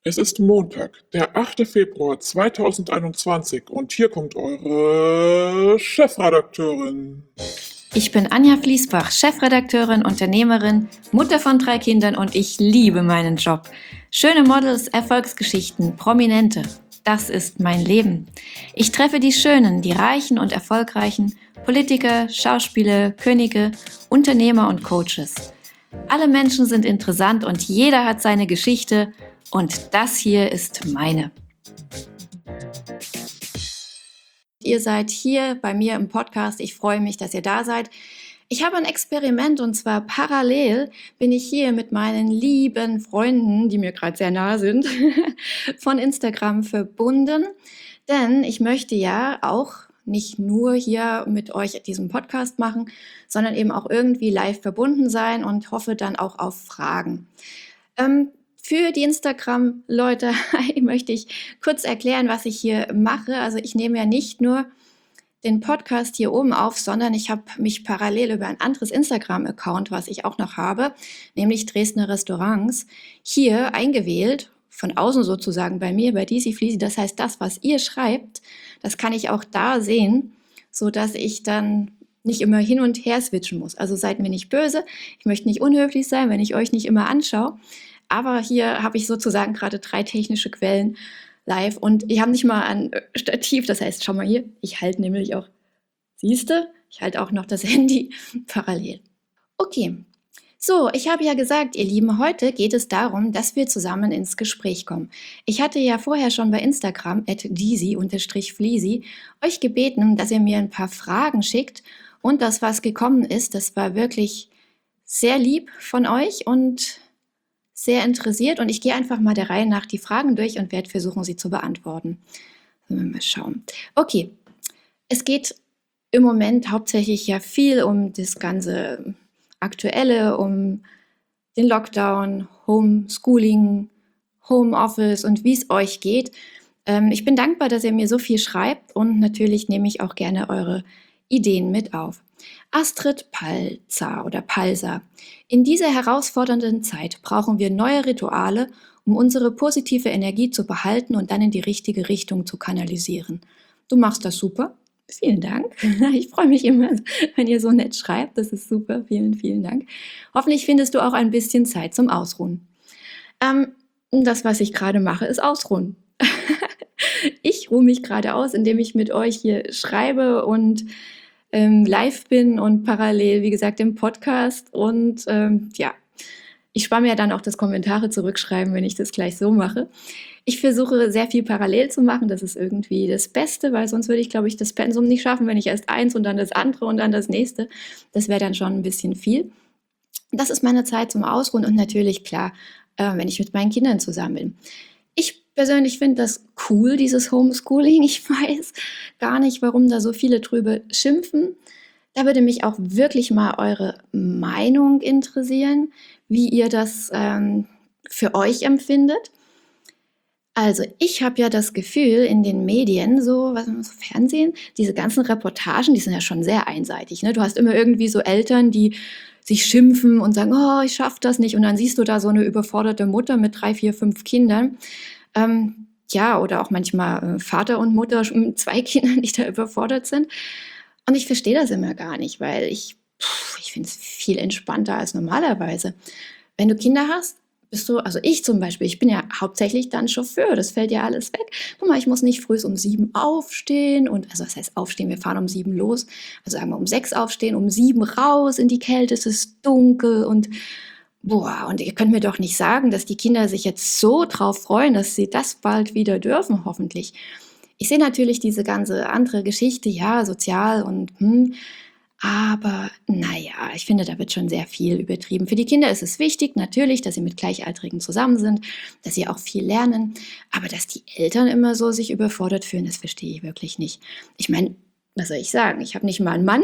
Es ist Montag, der 8. Februar 2021 und hier kommt eure Chefredakteurin. Ich bin Anja Fließbach, Chefredakteurin, Unternehmerin, Mutter von 3 Kindern und ich liebe meinen Job. Schöne Models, Erfolgsgeschichten, Prominente. Das ist mein Leben. Ich treffe die Schönen, die Reichen und Erfolgreichen, Politiker, Schauspieler, Könige, Unternehmer und Coaches. Alle Menschen sind interessant und jeder hat seine Geschichte und das hier ist meine. Ihr seid hier bei mir im Podcast. Ich freue mich, dass ihr da seid. Ich habe ein Experiment und zwar parallel bin ich hier mit meinen lieben Freunden, die mir gerade sehr nah sind, von Instagram verbunden. Denn ich möchte ja auch nicht nur hier mit euch diesen Podcast machen, sondern eben auch irgendwie live verbunden sein und hoffe dann auch auf Fragen. Für die Instagram-Leute möchte ich kurz erklären, was ich hier mache. Also ich nehme ja nicht nur den Podcast hier oben auf, sondern ich habe mich parallel über ein anderes Instagram-Account, was ich auch noch habe, nämlich Dresdner Restaurants, hier eingewählt, von außen sozusagen bei mir, bei DC Fleasy. Das heißt, das, was ihr schreibt, das kann ich auch da sehen, sodass ich dann nicht immer hin und her switchen muss. Also seid mir nicht böse, ich möchte nicht unhöflich sein, wenn ich euch nicht immer anschaue. Aber hier habe ich sozusagen gerade 3 technische Quellen live und ich habe nicht mal ein Stativ. Das heißt, schau mal hier, ich halte nämlich auch, siehste, ich halte auch noch das Handy parallel. Okay, so, ich habe ja gesagt, ihr Lieben, heute geht es darum, dass wir zusammen ins Gespräch kommen. Ich hatte ja vorher schon bei Instagram @disi_fleasy euch gebeten, dass ihr mir ein paar Fragen schickt und das, was gekommen ist, das war wirklich sehr lieb von euch und sehr interessiert und ich gehe einfach mal der Reihe nach die Fragen durch und werde versuchen, sie zu beantworten. Mal schauen. Okay, es geht im Moment hauptsächlich ja viel um das ganze Aktuelle, um den Lockdown, Homeschooling, Homeoffice und wie es euch geht. Ich bin dankbar, dass ihr mir so viel schreibt und natürlich nehme ich auch gerne eure Ideen mit auf. Astrid Palzer oder Palser. In dieser herausfordernden Zeit brauchen wir neue Rituale, um unsere positive Energie zu behalten und dann in die richtige Richtung zu kanalisieren. Du machst das super. Vielen Dank. Ich freue mich immer, wenn ihr so nett schreibt. Das ist super. Vielen, vielen Dank. Hoffentlich findest du auch ein bisschen Zeit zum Ausruhen. Das, was ich gerade mache, ist Ausruhen. Ich ruhe mich gerade aus, indem ich mit euch hier schreibe und live bin und parallel, wie gesagt, im Podcast. Und ja, ich spare mir ja dann auch das Kommentare zurückschreiben, wenn ich das gleich so mache. Ich versuche sehr viel parallel zu machen. Das ist irgendwie das Beste, weil sonst würde ich, glaube ich, das Pensum nicht schaffen, wenn ich erst eins und dann das andere und dann das nächste. Das wäre dann schon ein bisschen viel. Das ist meine Zeit zum Ausruhen und natürlich, klar, wenn ich mit meinen Kindern zusammen bin. Ich persönlich finde das cool, dieses Homeschooling. Ich weiß gar nicht, warum da so viele drüber schimpfen. Da würde mich auch wirklich mal eure Meinung interessieren, wie ihr das für euch empfindet. Also ich habe ja das Gefühl, in den Medien, so Fernsehen, diese ganzen Reportagen, die sind ja schon sehr einseitig. Ne? Du hast immer irgendwie so Eltern, die sich schimpfen und sagen, oh, ich schaffe das nicht. Und dann siehst du da so eine überforderte Mutter mit 3, 4, 5 Kindern. Ja, oder auch manchmal Vater und Mutter mit 2 Kindern, die da überfordert sind. Und ich verstehe das immer gar nicht, weil ich finde es viel entspannter als normalerweise. Wenn du Kinder hast, bist du, also ich zum Beispiel, ich bin ja hauptsächlich dann Chauffeur, das fällt ja alles weg. Guck mal, ich muss nicht früh um 7 aufstehen und, also was heißt aufstehen, wir fahren um 7 los, also sagen wir um 6 aufstehen, um 7 raus in die Kälte, es ist dunkel und boah, und ihr könnt mir doch nicht sagen, dass die Kinder sich jetzt so drauf freuen, dass sie das bald wieder dürfen, hoffentlich. Ich sehe natürlich diese ganze andere Geschichte, ja, sozial und aber naja, ich finde, da wird schon sehr viel übertrieben. Für die Kinder ist es wichtig, natürlich, dass sie mit Gleichaltrigen zusammen sind, dass sie auch viel lernen. Aber dass die Eltern immer so sich überfordert fühlen, das verstehe ich wirklich nicht. Ich meine, was soll ich sagen? Ich habe nicht mal einen Mann.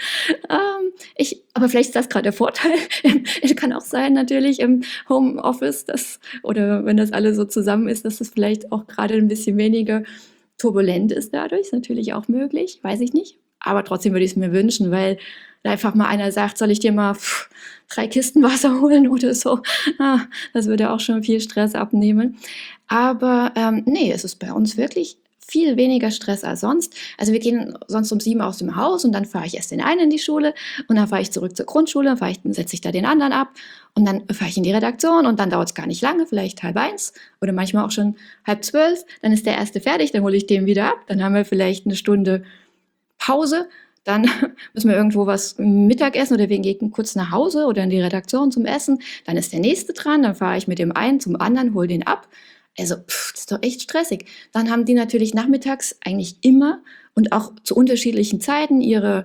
Aber vielleicht ist das gerade der Vorteil. Kann auch sein, natürlich im Homeoffice, oder wenn das alles so zusammen ist, dass es vielleicht auch gerade ein bisschen weniger turbulent ist dadurch. Ist natürlich auch möglich, weiß ich nicht. Aber trotzdem würde ich es mir wünschen, weil einfach mal einer sagt, soll ich dir mal 3 Kisten Wasser holen oder so. Das würde auch schon viel Stress abnehmen. Aber nee, es ist bei uns wirklich viel weniger Stress als sonst. Also wir gehen sonst um 7 aus dem Haus und dann fahre ich erst den einen in die Schule und dann fahre ich zurück zur Grundschule, setze ich da den anderen ab und dann fahre ich in die Redaktion und dann dauert es gar nicht lange, vielleicht 12:30 oder manchmal auch schon 11:30. Dann ist der erste fertig, dann hole ich den wieder ab. Dann haben wir vielleicht eine Stunde Pause. Dann müssen wir irgendwo was Mittag essen oder wir gehen kurz nach Hause oder in die Redaktion zum Essen. Dann ist der nächste dran, dann fahre ich mit dem einen zum anderen, hole den ab. Also, das ist doch echt stressig. Dann haben die natürlich nachmittags eigentlich immer und auch zu unterschiedlichen Zeiten ihre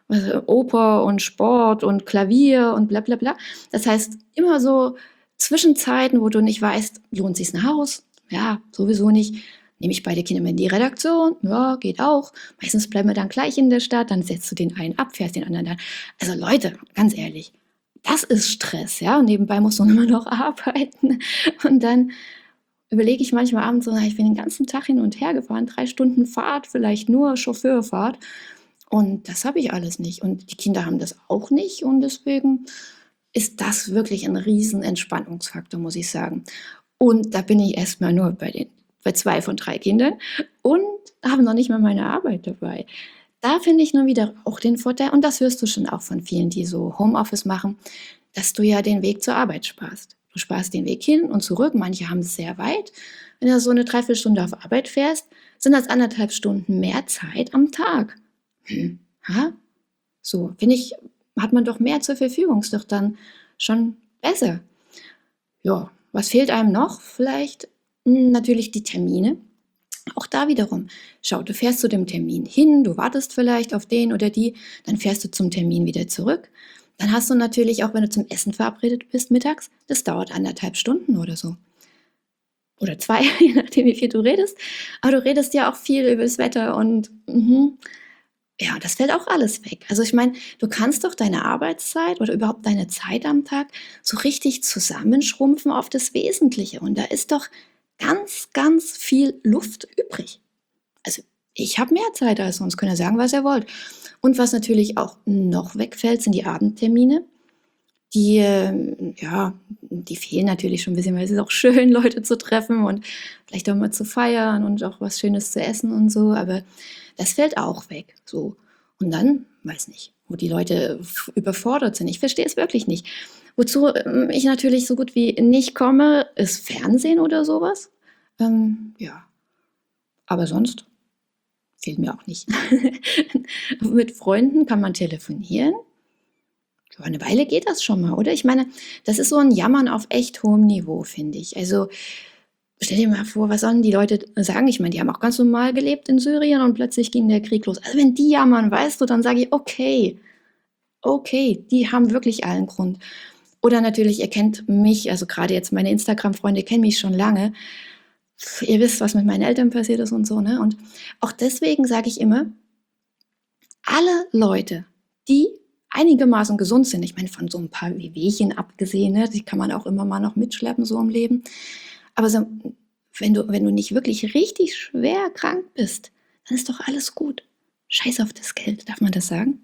Oper und Sport und Klavier und bla bla bla. Das heißt, immer so Zwischenzeiten, wo du nicht weißt, lohnt sich's nach Haus? Ja, sowieso nicht. Nehme ich beide Kinder mit in die Redaktion? Ja, geht auch. Meistens bleiben wir dann gleich in der Stadt, dann setzt du den einen ab, fährst den anderen dann. Also Leute, ganz ehrlich, das ist Stress, ja. Und nebenbei musst du immer noch arbeiten. Und dann überlege ich manchmal abends so, ich bin den ganzen Tag hin und her gefahren, 3 Stunden Fahrt, vielleicht nur Chauffeurfahrt. Und das habe ich alles nicht. Und die Kinder haben das auch nicht. Und deswegen ist das wirklich ein riesen Entspannungsfaktor, muss ich sagen. Und da bin ich erstmal nur bei 2 von 3 Kindern und habe noch nicht mal meine Arbeit dabei. Da finde ich nur wieder auch den Vorteil, und das hörst du schon auch von vielen, die so Homeoffice machen, dass du ja den Weg zur Arbeit sparst. Du sparst den Weg hin und zurück. Manche haben es sehr weit. Wenn du so eine Dreiviertelstunde auf Arbeit fährst, sind das 1,5 Stunden mehr Zeit am Tag. Ha? So, finde ich, hat man doch mehr zur Verfügung. Ist doch dann schon besser. Ja, was fehlt einem noch? Vielleicht natürlich die Termine. Auch da wiederum, schau, du fährst zu dem Termin hin, du wartest vielleicht auf den oder die, dann fährst du zum Termin wieder zurück. Dann hast du natürlich auch, wenn du zum Essen verabredet bist mittags, das dauert 1,5 Stunden oder so. Oder 2, je nachdem, wie viel du redest. Aber du redest ja auch viel über das Wetter und ja, das fällt auch alles weg. Also ich meine, du kannst doch deine Arbeitszeit oder überhaupt deine Zeit am Tag so richtig zusammenschrumpfen auf das Wesentliche. Und da ist doch ganz, ganz viel Luft übrig. Also ich habe mehr Zeit als sonst, könnt ihr sagen, was ihr wollt. Und was natürlich auch noch wegfällt, sind die Abendtermine. Die, ja, die fehlen natürlich schon ein bisschen, weil es ist auch schön, Leute zu treffen und vielleicht auch mal zu feiern und auch was Schönes zu essen und so. Aber das fällt auch weg. So. Und dann, weiß nicht, wo die Leute überfordert sind. Ich verstehe es wirklich nicht. Wozu ich natürlich so gut wie nicht komme, ist Fernsehen oder sowas. Ja, aber sonst fehlt mir auch nicht. Mit Freunden kann man telefonieren. Ja, eine Weile geht das schon mal, oder? Ich meine, das ist so ein Jammern auf echt hohem Niveau, finde ich. Also stell dir mal vor, was sollen die Leute sagen? Ich meine, die haben auch ganz normal gelebt in Syrien und plötzlich ging der Krieg los. Also wenn die jammern, weißt du, dann sage ich, okay, die haben wirklich allen Grund. Oder natürlich, ihr kennt mich, also gerade jetzt meine Instagram-Freunde kennen mich schon lange. Ihr wisst, was mit meinen Eltern passiert ist und so, ne? Und auch deswegen sage ich immer, alle Leute, die einigermaßen gesund sind, ich meine, von so ein paar Wehwehchen abgesehen, ne, die kann man auch immer mal noch mitschleppen, so im Leben. Aber so, wenn du nicht wirklich richtig schwer krank bist, dann ist doch alles gut. Scheiß auf das Geld, darf man das sagen?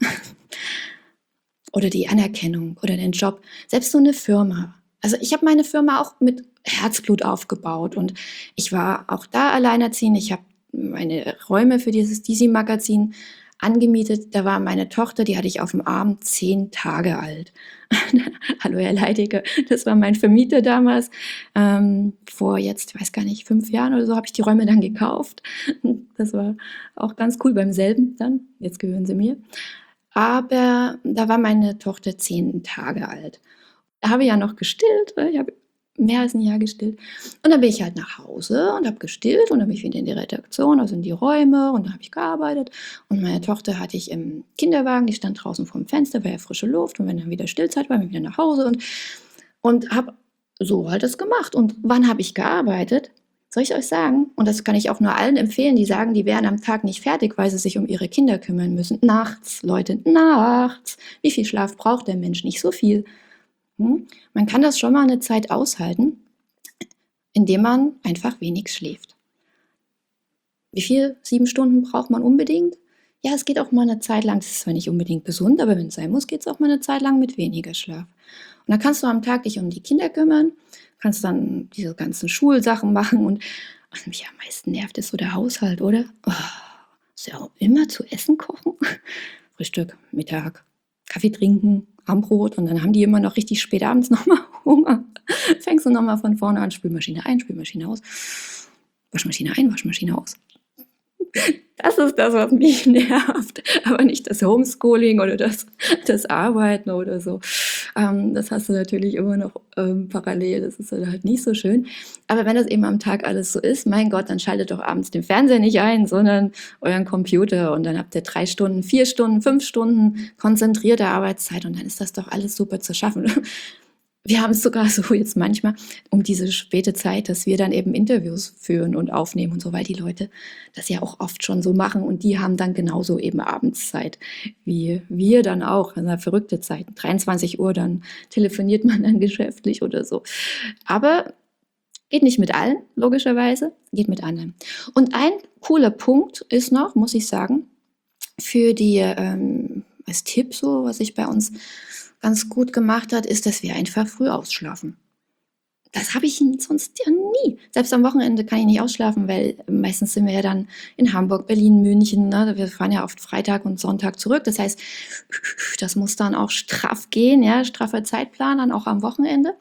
Oder die Anerkennung oder den Job. Selbst so eine Firma. Also ich habe meine Firma auch mit Herzblut aufgebaut und ich war auch da alleinerziehend. Ich habe meine Räume für dieses DC-Magazin angemietet. Da war meine Tochter, die hatte ich auf dem Arm, 10 Tage alt. Hallo Herr Leidige, das war mein Vermieter damals. Vor jetzt, ich weiß gar nicht, 5 Jahren oder so habe ich die Räume dann gekauft. Das war auch ganz cool beim selben dann. Jetzt gehören sie mir. Aber da war meine Tochter 10 Tage alt. Da habe ich ja noch gestillt. Ich habe mehr als ein Jahr gestillt. Und dann bin ich halt nach Hause und habe gestillt und dann bin ich wieder in die Redaktion, also in die Räume und dann habe ich gearbeitet. Und meine Tochter hatte ich im Kinderwagen, die stand draußen vor dem Fenster, war ja frische Luft. Und wenn dann wieder Stillzeit war, bin ich wieder nach Hause und habe so halt das gemacht. Und wann habe ich gearbeitet? Soll ich euch sagen? Und das kann ich auch nur allen empfehlen, die sagen, die wären am Tag nicht fertig, weil sie sich um ihre Kinder kümmern müssen. Nachts, Leute, nachts. Wie viel Schlaf braucht der Mensch? Nicht so viel. Man kann das schon mal eine Zeit aushalten, indem man einfach wenig schläft. Wie viel? 7 Stunden braucht man unbedingt? Ja, es geht auch mal eine Zeit lang, das ist zwar nicht unbedingt gesund, aber wenn es sein muss, geht es auch mal eine Zeit lang mit weniger Schlaf. Und dann kannst du am Tag dich um die Kinder kümmern, kannst dann diese ganzen Schulsachen machen und was mich am meisten nervt, ist so der Haushalt, oder? Oh, musst ja auch immer zu essen kochen. Frühstück, Mittag, Kaffee trinken, Abendbrot und dann haben die immer noch richtig spät abends nochmal Hunger. Fängst du nochmal von vorne an, Spülmaschine ein, Spülmaschine aus, Waschmaschine ein, Waschmaschine aus. Das ist das, was mich nervt, aber nicht das Homeschooling oder das Arbeiten oder so. Das hast du natürlich immer noch parallel, das ist halt nicht so schön. Aber wenn das eben am Tag alles so ist, mein Gott, dann schaltet doch abends den Fernseher nicht ein, sondern euren Computer und dann habt ihr 3 Stunden, 4 Stunden, 5 Stunden konzentrierte Arbeitszeit und dann ist das doch alles super zu schaffen. Wir haben es sogar so jetzt manchmal um diese späte Zeit, dass wir dann eben Interviews führen und aufnehmen und so, weil die Leute das ja auch oft schon so machen und die haben dann genauso eben Abendszeit wie wir dann auch, also verrückte Zeiten, 23 Uhr, dann telefoniert man dann geschäftlich oder so. Aber geht nicht mit allen, logischerweise, geht mit anderen. Und ein cooler Punkt ist noch, muss ich sagen, für die, als Tipp so, was sich bei uns ganz gut gemacht hat, ist, dass wir einfach früh ausschlafen. Das habe ich sonst ja nie. Selbst am Wochenende kann ich nicht ausschlafen, weil meistens sind wir ja dann in Hamburg, Berlin, München. Ne? Wir fahren ja oft Freitag und Sonntag zurück. Das heißt, das muss dann auch straff gehen, ja, straffer Zeitplan, dann auch am Wochenende.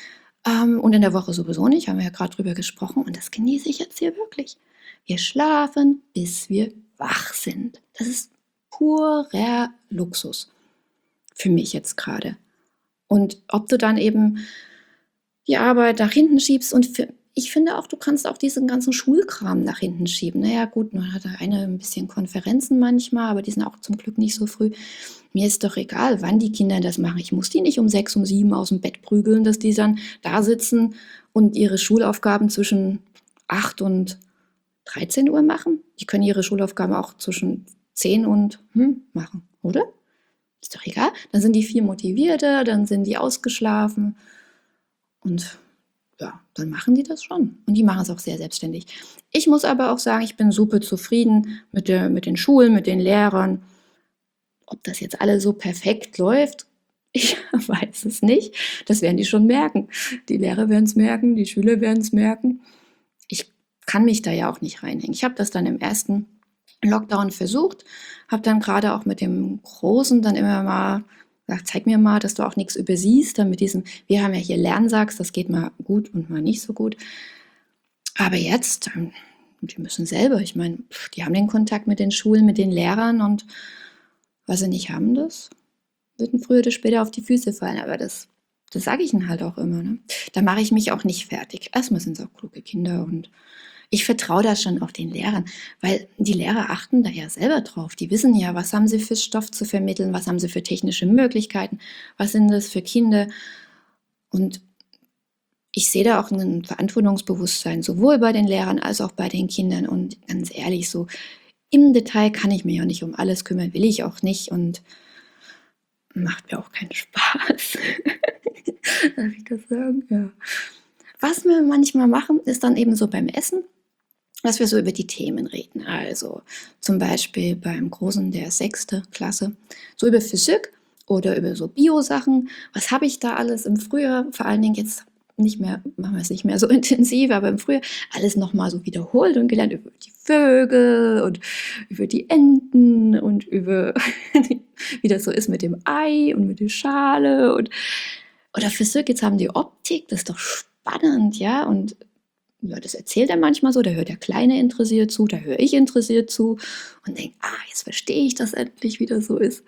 Und in der Woche sowieso nicht, haben wir ja gerade drüber gesprochen. Und das genieße ich jetzt hier wirklich. Wir schlafen, bis wir wach sind. Das ist purer Luxus für mich jetzt gerade. Und ob du dann eben die Arbeit nach hinten schiebst und ich finde auch, du kannst auch diesen ganzen Schulkram nach hinten schieben. Naja, gut, man hat da ein bisschen Konferenzen manchmal, aber die sind auch zum Glück nicht so früh. Mir ist doch egal, wann die Kinder das machen. Ich muss die nicht um 6, um 7 aus dem Bett prügeln, dass die dann da sitzen und ihre Schulaufgaben zwischen 8 und 13 Uhr machen. Die können ihre Schulaufgaben auch zwischen 10 und machen, oder? Ist doch egal. Dann sind die viel motivierter, dann sind die ausgeschlafen und ja, dann machen die das schon. Und die machen es auch sehr selbstständig. Ich muss aber auch sagen, ich bin super zufrieden mit den Schulen, mit den Lehrern. Ob das jetzt alles so perfekt läuft, ich weiß es nicht. Das werden die schon merken. Die Lehrer werden es merken, die Schüler werden es merken. Ich kann mich da ja auch nicht reinhängen. Ich habe das dann im ersten Lockdown versucht, habe dann gerade auch mit dem Großen dann immer mal gesagt, zeig mir mal, dass du auch nichts übersiehst, dann mit diesem, wir haben ja hier Lernsachs, das geht mal gut und mal nicht so gut. Aber jetzt, die müssen selber, ich meine, die haben den Kontakt mit den Schulen, mit den Lehrern und was sie nicht haben, das wird ihnen früher oder später auf die Füße fallen, aber das sage ich ihnen halt auch immer. Ne? Da mache ich mich auch nicht fertig. Erstmal sind es auch kluge Kinder und ich vertraue da schon auf den Lehrern, weil die Lehrer achten da ja selber drauf. Die wissen ja, was haben sie für Stoff zu vermitteln, was haben sie für technische Möglichkeiten, was sind das für Kinder. Und ich sehe da auch ein Verantwortungsbewusstsein, sowohl bei den Lehrern als auch bei den Kindern. Und ganz ehrlich, so im Detail kann ich mich ja nicht um alles kümmern, will ich auch nicht und macht mir auch keinen Spaß. Darf ich das sagen? Ja. Was wir manchmal machen, ist dann eben so beim Essen, dass wir so über die Themen reden. Also zum Beispiel beim Großen der 6. Klasse, so über Physik oder über so Bio-Sachen. Was habe ich da alles im Frühjahr, vor allen Dingen jetzt nicht mehr, machen wir es nicht mehr so intensiv, aber im Frühjahr alles nochmal so wiederholt und gelernt über die Vögel und über die Enten und über, wie das so ist mit dem Ei und mit der Schale oder Physik, jetzt haben die Optik, das ist doch spannend, ja, und ja, das erzählt er manchmal so, da hört der Kleine interessiert zu, da höre ich interessiert zu und denke, jetzt verstehe ich das endlich, wie das so ist.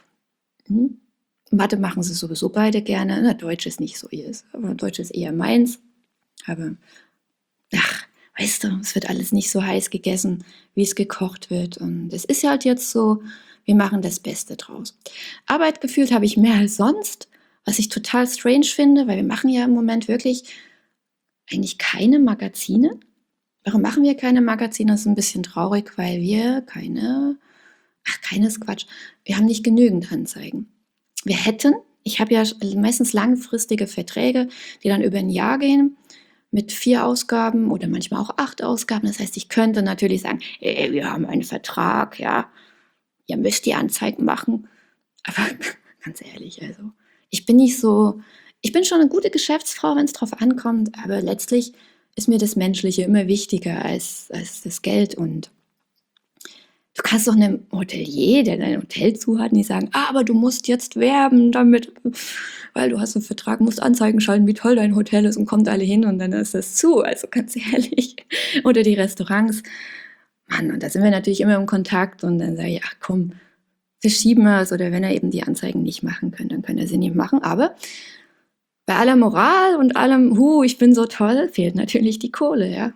Mathe machen sie sowieso beide gerne, na, Deutsch ist nicht so ihrs, aber Deutsch ist eher meins, aber weißt du, es wird alles nicht so heiß gegessen, wie es gekocht wird und es ist halt jetzt so, wir machen das Beste draus. Arbeit gefühlt habe ich mehr als sonst, was ich total strange finde, weil wir machen ja im Moment wirklich eigentlich keine Magazine. Warum machen wir keine Magazine? Das ist ein bisschen traurig, weil wir keines Quatsch. Wir haben nicht genügend Anzeigen. Wir hätten, ich habe ja meistens langfristige Verträge, die dann über ein Jahr gehen, mit 4 Ausgaben oder manchmal auch 8 Ausgaben. Das heißt, ich könnte natürlich sagen, wir haben einen Vertrag, ja. ihr müsst die Anzeigen machen. Aber ganz ehrlich, also ich bin nicht so, ich bin schon eine gute Geschäftsfrau, wenn es drauf ankommt, aber letztlich ist mir das Menschliche immer wichtiger als das Geld. Und du kannst doch einem Hotelier, der dein Hotel zu hat, nicht sagen, aber du musst jetzt werben damit, weil du hast einen Vertrag, musst Anzeigen schalten, wie toll dein Hotel ist und kommt alle hin und dann ist das zu. Also ganz ehrlich. Oder die Restaurants. Mann, und da sind wir natürlich immer im Kontakt und dann sage ich, ach komm, verschieben wir es. Oder wenn er eben die Anzeigen nicht machen kann, dann können er sie nicht machen. Aber bei aller Moral und allem, ich bin so toll, fehlt natürlich die Kohle, ja.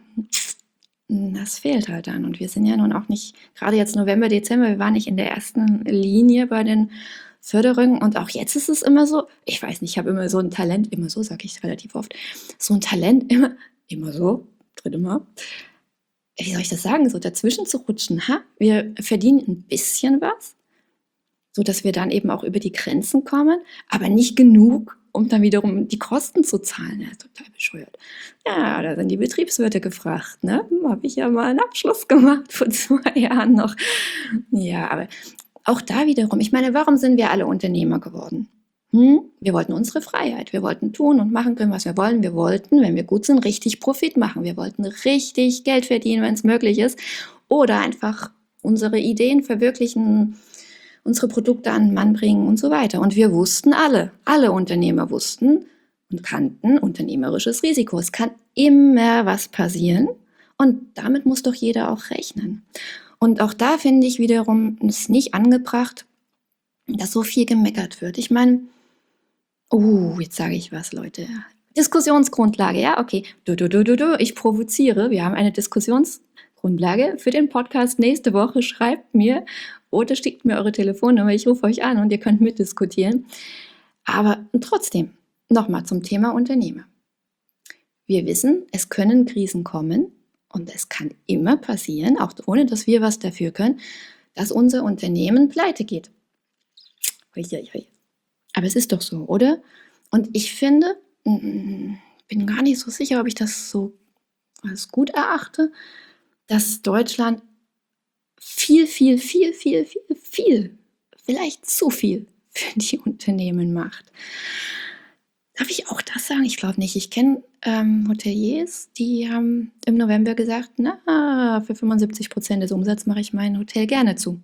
Das fehlt halt dann. Und wir sind ja nun auch nicht, gerade jetzt November, Dezember, wir waren nicht in der ersten Linie bei den Förderungen. Und auch jetzt ist es immer so, ich weiß nicht, ich habe immer so ein Talent, immer so, sage ich relativ oft, so ein Talent, immer so, dritte Mal, wie soll ich das sagen, so dazwischen zu rutschen. Wir verdienen ein bisschen was, sodass wir dann eben auch über die Grenzen kommen, aber nicht genug, um dann wiederum die Kosten zu zahlen. Ja, total bescheuert. Ja, da sind die Betriebswirte gefragt. Ne? Habe ich ja mal einen Abschluss gemacht vor 2 Jahren noch. Ja, aber auch da wiederum, ich meine, warum sind wir alle Unternehmer geworden? Wir wollten unsere Freiheit. Wir wollten tun und machen können, was wir wollen. Wir wollten, wenn wir gut sind, richtig Profit machen. Wir wollten richtig Geld verdienen, wenn es möglich ist. Oder einfach unsere Ideen verwirklichen, unsere Produkte an den Mann bringen und so weiter. Und wir wussten alle Unternehmer wussten und kannten unternehmerisches Risiko. Es kann immer was passieren und damit muss doch jeder auch rechnen. Und auch da finde ich wiederum es nicht angebracht, dass so viel gemeckert wird. Ich meine, jetzt sage ich was, Leute. Diskussionsgrundlage, ja, okay. Ich provoziere. Wir haben eine Diskussionsgrundlage für den Podcast nächste Woche. Schreibt mir oder schickt mir eure Telefonnummer. Ich rufe euch an und ihr könnt mitdiskutieren. Aber trotzdem, nochmal zum Thema Unternehmer. Wir wissen, es können Krisen kommen und es kann immer passieren, auch ohne dass wir was dafür können, dass unser Unternehmen pleite geht. Aber es ist doch so, oder? Und ich finde, bin gar nicht so sicher, ob ich das so als gut erachte, dass Deutschland viel, vielleicht zu viel für die Unternehmen macht. Darf ich auch das sagen? Ich glaube nicht. Ich kenne Hoteliers, die haben im November gesagt, für 75% des Umsatzes mache ich mein Hotel gerne zu.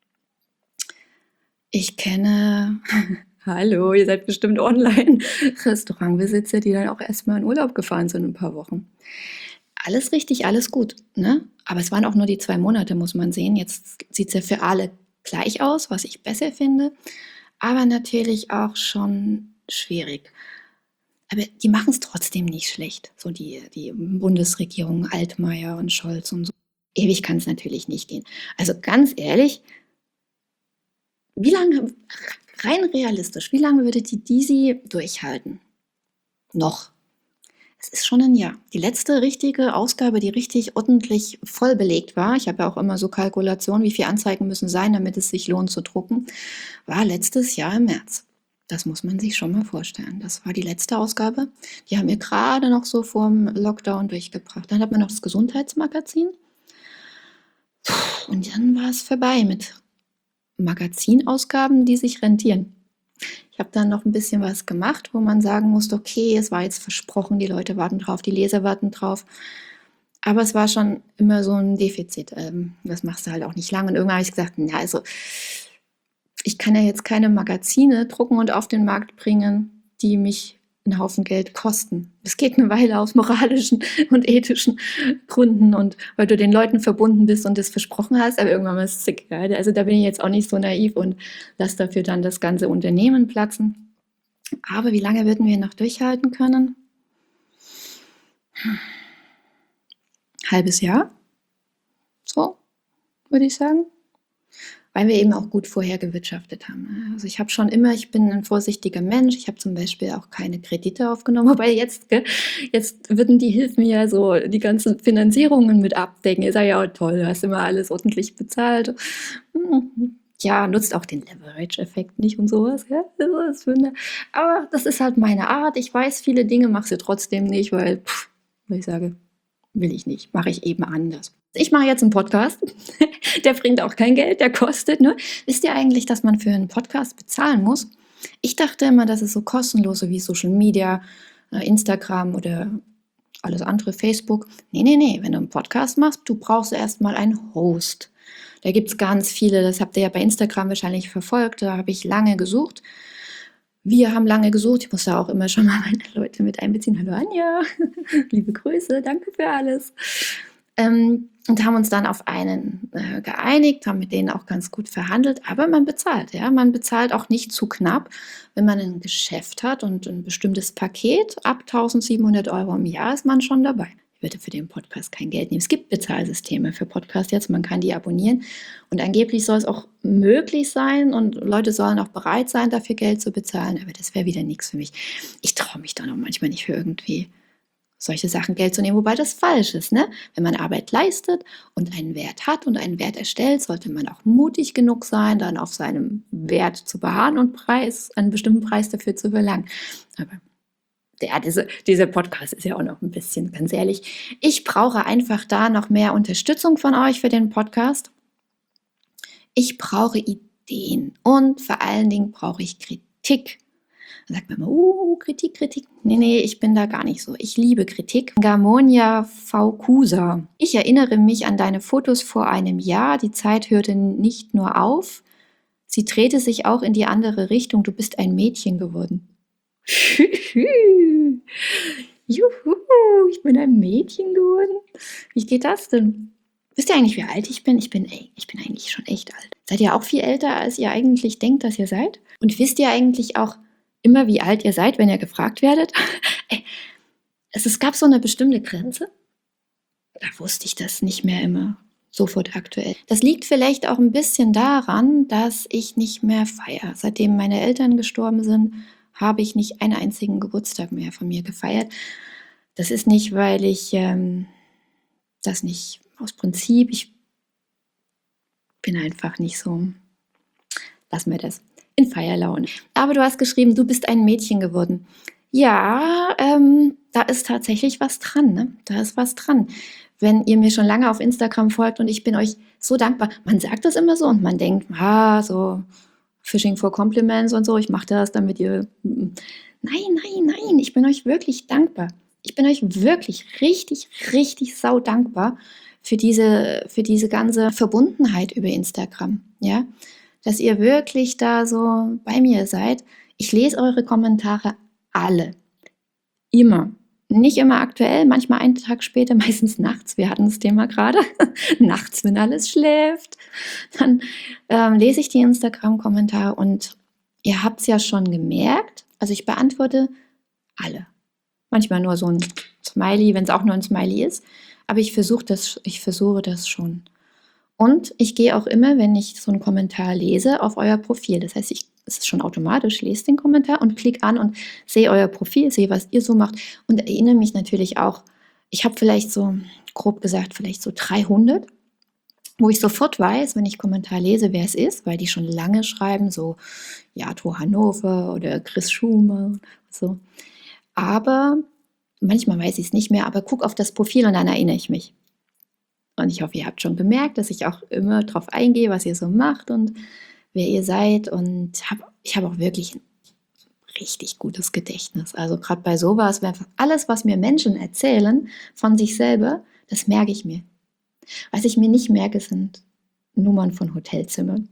Ich kenne, hallo, ihr seid bestimmt online, Restaurantbesitzer, die dann auch erstmal in Urlaub gefahren sind, ein paar Wochen. Alles richtig, alles gut, ne? Aber es waren auch nur die 2 Monate, muss man sehen. Jetzt sieht es ja für alle gleich aus, was ich besser finde, aber natürlich auch schon schwierig. Aber die machen es trotzdem nicht schlecht, so die Bundesregierung, Altmaier und Scholz und so. Ewig kann es natürlich nicht gehen. Also ganz ehrlich, wie lange, rein realistisch, wie lange würde die Gysi durchhalten? Noch. Es ist schon ein Jahr. Die letzte richtige Ausgabe, die richtig ordentlich voll belegt war, ich habe ja auch immer so Kalkulationen, wie viele Anzeigen müssen sein, damit es sich lohnt zu drucken, war letztes Jahr im März. Das muss man sich schon mal vorstellen. Das war die letzte Ausgabe. Die haben wir gerade noch so vorm Lockdown durchgebracht. Dann hat man noch das Gesundheitsmagazin. Und dann war es vorbei mit Magazinausgaben, die sich rentieren. Ich habe dann noch ein bisschen was gemacht, wo man sagen musste, okay, es war jetzt versprochen, die Leute warten drauf, die Leser warten drauf. Aber es war schon immer so ein Defizit. Das machst du halt auch nicht lang. Und irgendwann habe ich gesagt, also ich kann ja jetzt keine Magazine drucken und auf den Markt bringen, die mich einen Haufen Geld kosten. Es geht eine Weile aus moralischen und ethischen Gründen und weil du den Leuten verbunden bist und das versprochen hast, aber irgendwann ist es egal. Also da bin ich jetzt auch nicht so naiv und lasse dafür dann das ganze Unternehmen platzen. Aber wie lange würden wir noch durchhalten können? Halbes Jahr? So, würde ich sagen. Weil wir eben auch gut vorher gewirtschaftet haben. Also ich bin ein vorsichtiger Mensch. Ich habe zum Beispiel auch keine Kredite aufgenommen. Wobei jetzt würden die Hilfen ja so die ganzen Finanzierungen mit abdecken. Ist ja auch toll, du hast immer alles ordentlich bezahlt. Ja, nutzt auch den Leverage-Effekt nicht und sowas. Ja? Aber das ist halt meine Art. Ich weiß viele Dinge, mache sie trotzdem nicht, weil ich sage, will ich nicht, mache ich eben anders. Ich mache jetzt einen Podcast, der bringt auch kein Geld, der kostet, ne? Wisst ihr eigentlich, dass man für einen Podcast bezahlen muss? Ich dachte immer, das ist so kostenlos, so wie Social Media, Instagram oder alles andere, Facebook. Nee, wenn du einen Podcast machst, du brauchst erst mal einen Host. Da gibt es ganz viele, das habt ihr ja bei Instagram wahrscheinlich verfolgt, da habe ich lange gesucht. Wir haben lange gesucht, ich muss da auch immer schon mal meine Leute mit einbeziehen. Hallo Anja, liebe Grüße, danke für alles. Und haben uns dann auf einen geeinigt, haben mit denen auch ganz gut verhandelt, aber man bezahlt, ja, man bezahlt auch nicht zu knapp, wenn man ein Geschäft hat und ein bestimmtes Paket, ab 1.700 € im Jahr ist man schon dabei. Ich würde für den Podcast kein Geld nehmen. Es gibt Bezahlsysteme für Podcasts jetzt, man kann die abonnieren und angeblich soll es auch möglich sein und Leute sollen auch bereit sein, dafür Geld zu bezahlen, aber das wäre wieder nichts für mich. Ich traue mich dann auch manchmal nicht für irgendwie solche Sachen Geld zu nehmen, wobei das falsch ist, ne? Wenn man Arbeit leistet und einen Wert hat und einen Wert erstellt, sollte man auch mutig genug sein, dann auf seinem Wert zu beharren und einen bestimmten Preis dafür zu verlangen. Aber ja, dieser Podcast ist ja auch noch ein bisschen, ganz ehrlich. Ich brauche einfach da noch mehr Unterstützung von euch für den Podcast. Ich brauche Ideen und vor allen Dingen brauche ich Kritik. Dann sagt man immer, Kritik. Nee, ich bin da gar nicht so. Ich liebe Kritik. Garmonia Faucusa. Ich erinnere mich an deine Fotos vor einem Jahr. Die Zeit hörte nicht nur auf, sie drehte sich auch in die andere Richtung. Du bist ein Mädchen geworden. Juhu, ich bin ein Mädchen geworden. Wie geht das denn? Wisst ihr eigentlich, wie alt ich bin? Ich bin eigentlich schon echt alt. Seid ihr auch viel älter, als ihr eigentlich denkt, dass ihr seid? Und wisst ihr eigentlich auch immer, wie alt ihr seid, wenn ihr gefragt werdet? Es gab so eine bestimmte Grenze. Da wusste ich das nicht mehr immer sofort aktuell. Das liegt vielleicht auch ein bisschen daran, dass ich nicht mehr feiere. Seitdem meine Eltern gestorben sind, habe ich nicht einen einzigen Geburtstag mehr von mir gefeiert. Das ist nicht, weil ich das nicht aus Prinzip, ich bin einfach nicht so, lass mir das, in Feierlaune. Aber du hast geschrieben, du bist ein Mädchen geworden. Ja, da ist tatsächlich was dran, ne? Da ist was dran. Wenn ihr mir schon lange auf Instagram folgt und ich bin euch so dankbar. Man sagt das immer so und man denkt, so Fishing for Compliments und so, ich mache das, damit ihr... Nein, ich bin euch wirklich dankbar. Ich bin euch wirklich richtig sau dankbar für diese ganze Verbundenheit über Instagram, ja? Dass ihr wirklich da so bei mir seid. Ich lese eure Kommentare alle. Immer. Nicht immer aktuell, manchmal einen Tag später, meistens nachts. Wir hatten das Thema gerade. Nachts, wenn alles schläft. Dann lese ich die Instagram-Kommentare und ihr habt es ja schon gemerkt. Also ich beantworte alle. Manchmal nur so ein Smiley, wenn es auch nur ein Smiley ist. Aber ich versuche das schon. Und ich gehe auch immer, wenn ich so einen Kommentar lese, auf euer Profil. Das heißt, es ist schon automatisch, lese den Kommentar und klicke an und sehe euer Profil, sehe, was ihr so macht und erinnere mich natürlich auch. Ich habe vielleicht so, grob gesagt, vielleicht so 300, wo ich sofort weiß, wenn ich Kommentar lese, wer es ist, weil die schon lange schreiben, so Jato Hannover oder Chris Schumer, so. Aber manchmal weiß ich es nicht mehr, aber guck auf das Profil und dann erinnere ich mich. Und ich hoffe, ihr habt schon gemerkt, dass ich auch immer drauf eingehe, was ihr so macht und wer ihr seid. Und ich habe auch wirklich ein richtig gutes Gedächtnis. Also gerade bei sowas, alles, was mir Menschen erzählen von sich selber, das merke ich mir. Was ich mir nicht merke, sind Nummern von Hotelzimmern.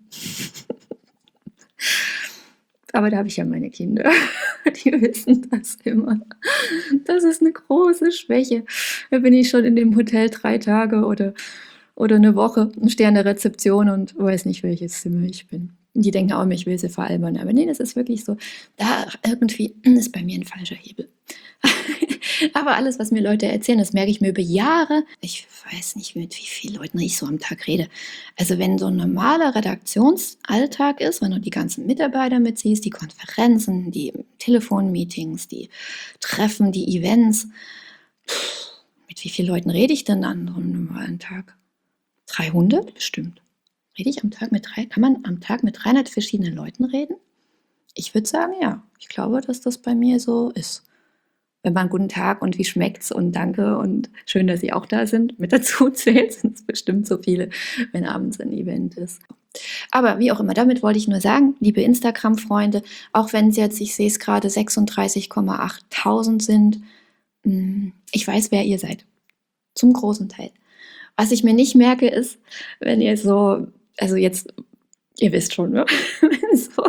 Aber da habe ich ja meine Kinder, die wissen das immer. Das ist eine große Schwäche. Da bin ich schon in dem Hotel 3 Tage oder eine Woche und stehe an der Rezeption und weiß nicht, welches Zimmer ich bin. Die denken auch, ich will sie veralbern. Aber nee, das ist wirklich so. Da irgendwie ist bei mir ein falscher Hebel. Aber alles, was mir Leute erzählen, das merke ich mir über Jahre. Ich weiß nicht, mit wie vielen Leuten ich so am Tag rede. Also wenn so ein normaler Redaktionsalltag ist, wenn du die ganzen Mitarbeiter mitziehst, die Konferenzen, die Telefonmeetings, die Treffen, die Events, mit wie vielen Leuten rede ich denn dann so einem normalen Tag? 300 bestimmt. Rede ich am Tag mit 3? Kann man am Tag mit 300 verschiedenen Leuten reden? Ich würde sagen, ja. Ich glaube, dass das bei mir so ist. wenn man guten Tag und wie schmeckt's und danke und schön, dass Sie auch da sind, mit dazu zählt, sind es bestimmt so viele, wenn abends ein Event ist. Aber wie auch immer, damit wollte ich nur sagen, liebe Instagram-Freunde, auch wenn es jetzt, ich sehe es gerade, 36,8.000 sind, ich weiß, wer ihr seid. Zum großen Teil. Was ich mir nicht merke, ist, wenn ihr so, also jetzt, ihr wisst schon, ne? So,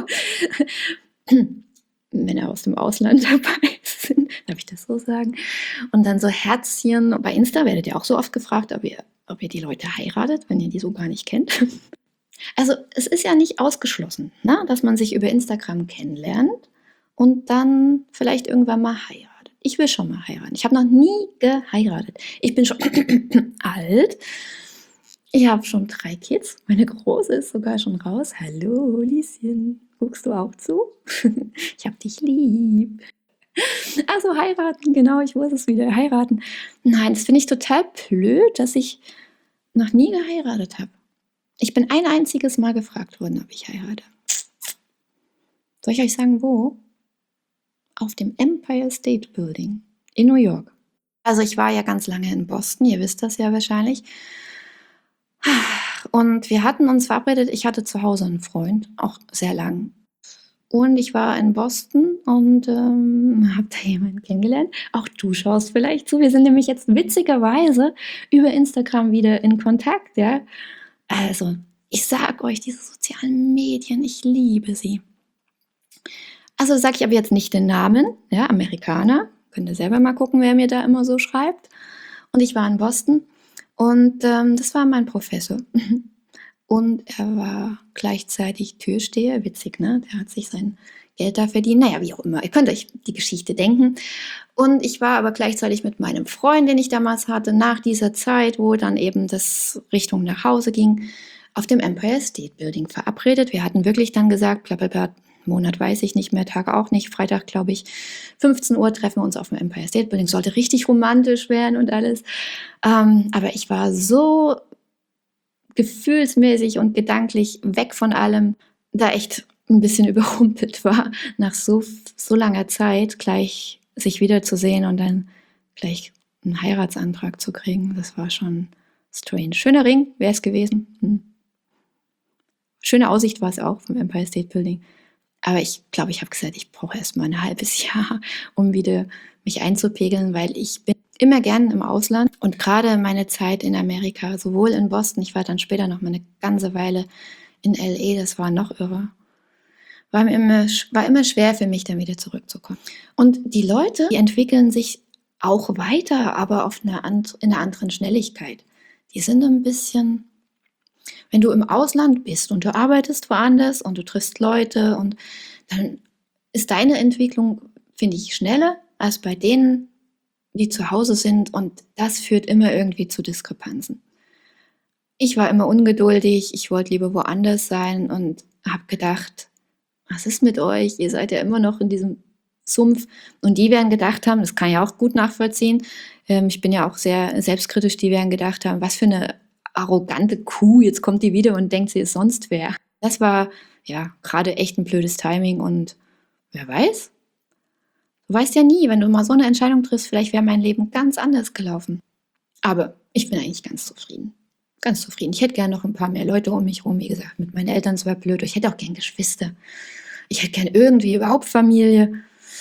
Männer aus dem Ausland dabei sind, darf ich das so sagen? Und dann so Herzchen. Bei Insta werdet ihr auch so oft gefragt, ob ihr die Leute heiratet, wenn ihr die so gar nicht kennt. Also es ist ja nicht ausgeschlossen, ne, dass man sich über Instagram kennenlernt und dann vielleicht irgendwann mal heiratet. Ich will schon mal heiraten. Ich habe noch nie geheiratet. Ich bin schon alt. Ich habe schon 3 Kids. Meine Große ist sogar schon raus. Hallo, Lieschen. Guckst du auch zu? Ich hab dich lieb. Also heiraten, genau, ich muss es wieder heiraten. Nein, das finde ich total blöd, dass ich noch nie geheiratet habe. Ich bin ein einziges Mal gefragt worden, ob ich heirate. Soll ich euch sagen, wo? Auf dem Empire State Building in New York. Also ich war ja ganz lange in Boston, ihr wisst das ja wahrscheinlich. Und wir hatten uns verabredet, ich hatte zu Hause einen Freund, auch sehr lang. Und ich war in Boston und habe da jemanden kennengelernt. Auch du schaust vielleicht zu. Wir sind nämlich jetzt witzigerweise über Instagram wieder in Kontakt, ja. Also, ich sag euch, diese sozialen Medien, ich liebe sie. Also sage ich aber jetzt nicht den Namen, ja, Amerikaner. Könnt ihr selber mal gucken, wer mir da immer so schreibt. Und ich war in Boston und das war mein Professor. Und er war gleichzeitig Türsteher, witzig, ne? Der hat sich sein Geld da verdient. Naja, wie auch immer. Ihr könnt euch die Geschichte denken. Und ich war aber gleichzeitig mit meinem Freund, den ich damals hatte, nach dieser Zeit, wo dann eben das Richtung nach Hause ging, auf dem Empire State Building verabredet. Wir hatten wirklich dann gesagt, blablabla, Monat weiß ich nicht mehr, Tag auch nicht, Freitag glaube ich, 15 Uhr treffen wir uns auf dem Empire State Building. Sollte richtig romantisch werden und alles. Aber ich war so gefühlsmäßig und gedanklich weg von allem, da echt ein bisschen überrumpelt war, nach so langer Zeit gleich sich wiederzusehen und dann gleich einen Heiratsantrag zu kriegen. Das war schon strange. Schöner Ring wäre es gewesen. Schöne Aussicht war es auch vom Empire State Building. Aber ich glaube, ich habe gesagt, ich brauche erst mal ein halbes Jahr, um wieder mich einzupegeln, weil ich bin immer gern im Ausland und gerade meine Zeit in Amerika, sowohl in Boston, ich war dann später noch mal eine ganze Weile in LA, das war noch irre, war immer schwer für mich, dann wieder zurückzukommen. Und die Leute, die entwickeln sich auch weiter, aber in einer anderen Schnelligkeit. Die sind ein bisschen, wenn du im Ausland bist und du arbeitest woanders und du triffst Leute und dann ist deine Entwicklung, finde ich, schneller als bei denen, die zu Hause sind und das führt immer irgendwie zu Diskrepanzen. Ich war immer ungeduldig, ich wollte lieber woanders sein und habe gedacht, was ist mit euch? Ihr seid ja immer noch in diesem Sumpf. Und die werden gedacht haben, das kann ich auch gut nachvollziehen, ich bin ja auch sehr selbstkritisch, die werden gedacht haben, was für eine arrogante Kuh, jetzt kommt die wieder und denkt, sie ist sonst wer. Das war ja gerade echt ein blödes Timing und wer weiß? Du weißt ja nie, wenn du mal so eine Entscheidung triffst, vielleicht wäre mein Leben ganz anders gelaufen. Aber ich bin eigentlich ganz zufrieden. Ganz zufrieden. Ich hätte gerne noch ein paar mehr Leute um mich herum. Wie gesagt, mit meinen Eltern, es war blöd. Ich hätte auch gern Geschwister. Ich hätte gern irgendwie überhaupt Familie.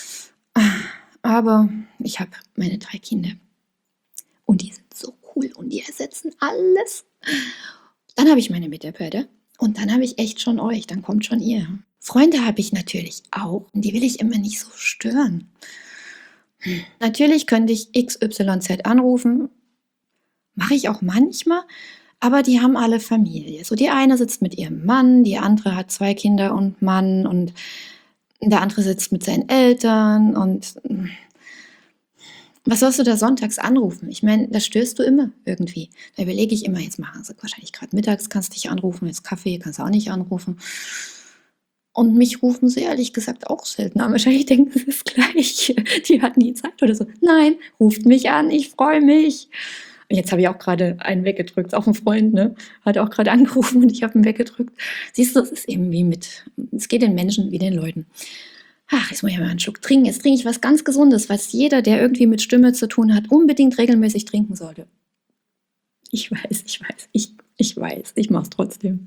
Aber ich habe meine 3 Kinder. Und die sind so cool und die ersetzen alles. Dann habe ich meine Mitarbeiter und dann habe ich echt schon euch. Dann kommt schon ihr. Freunde habe ich natürlich auch und die will ich immer nicht so stören. Natürlich könnte ich XYZ anrufen, mache ich auch manchmal, aber die haben alle Familie. So die eine sitzt mit ihrem Mann, die andere hat 2 Kinder und Mann und der andere sitzt mit seinen Eltern und was sollst du da sonntags anrufen? Ich meine, da stößt du immer irgendwie. Da überlege ich immer, jetzt machen sie wahrscheinlich gerade mittags, kannst du dich anrufen, jetzt Kaffee, kannst du auch nicht anrufen. Und mich rufen sie ehrlich gesagt auch selten an. Wahrscheinlich denken sie das Gleiche. Die hatten nie Zeit oder so. Nein, ruft mich an, ich freue mich. Und jetzt habe ich auch gerade einen weggedrückt. Auch ein Freund, ne? Hat auch gerade angerufen und ich habe ihn weggedrückt. Siehst du, es ist eben es geht den Menschen wie den Leuten. Ach, jetzt muss ich mal einen Schluck trinken. Jetzt trinke ich was ganz Gesundes, was jeder, der irgendwie mit Stimme zu tun hat, unbedingt regelmäßig trinken sollte. Ich weiß, ich weiß, ich mache es trotzdem.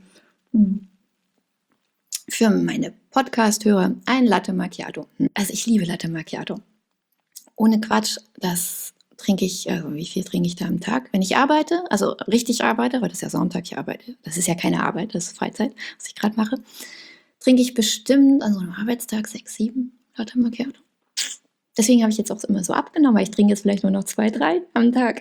Für meine Podcast-Hörer ein Latte Macchiato. Also ich liebe Latte Macchiato. Ohne Quatsch, das trinke ich, also wie viel trinke ich da am Tag? Wenn ich arbeite, also richtig arbeite, weil das ist ja Sonntag, ich arbeite, das ist ja keine Arbeit, das ist Freizeit, was ich gerade mache, trinke ich bestimmt an so einem Arbeitstag 6, 7 Latte Macchiato. Deswegen habe ich jetzt auch immer so abgenommen, weil ich trinke jetzt vielleicht nur noch 2, 3 am Tag.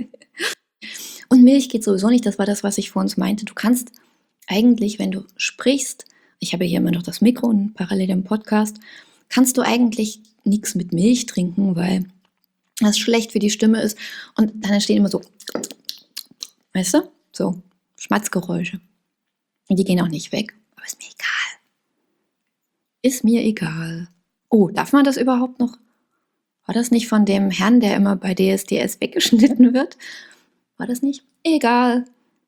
Und Milch geht sowieso nicht, das war das, was ich vor uns meinte. Du kannst eigentlich, wenn du sprichst, ich habe hier immer noch das Mikro und parallel im Podcast, kannst du eigentlich nichts mit Milch trinken, weil das schlecht für die Stimme ist. Und dann entstehen immer so, weißt du, so Schmatzgeräusche. Und die gehen auch nicht weg. Aber ist mir egal. Ist mir egal. Oh, darf man das überhaupt noch? War das nicht von dem Herrn, der immer bei DSDS weggeschnitten wird? War das nicht? Egal.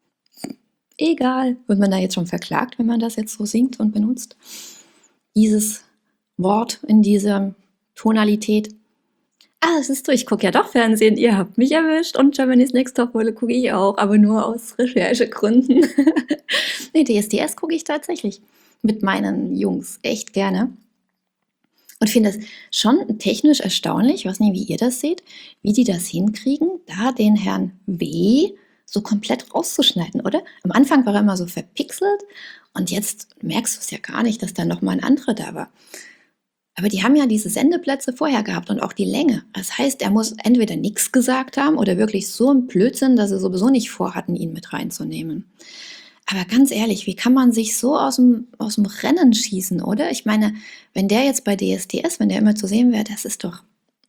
Egal. Wird man da jetzt schon verklagt, wenn man das jetzt so singt und benutzt? Dieses Wort in dieser Tonalität. Ah, es ist so, ich gucke ja doch Fernsehen, ihr habt mich erwischt und Germany's Next Topmodel gucke ich auch, aber nur aus Recherchegründen. Nee, DSDS gucke ich tatsächlich mit meinen Jungs echt gerne und finde es schon technisch erstaunlich, ich weiß nicht, wie ihr das seht, wie die das hinkriegen, da den Herrn W. so komplett rauszuschneiden, oder? Am Anfang war er immer so verpixelt und jetzt merkst du es ja gar nicht, dass da nochmal ein anderer da war. Aber die haben ja diese Sendeplätze vorher gehabt und auch die Länge. Das heißt, er muss entweder nichts gesagt haben oder wirklich so ein Blödsinn, dass sie sowieso nicht vorhatten, ihn mit reinzunehmen. Aber ganz ehrlich, wie kann man sich so aus dem Rennen schießen, oder? Ich meine, wenn der jetzt bei DSDS, wenn der immer zu sehen wäre, das ist doch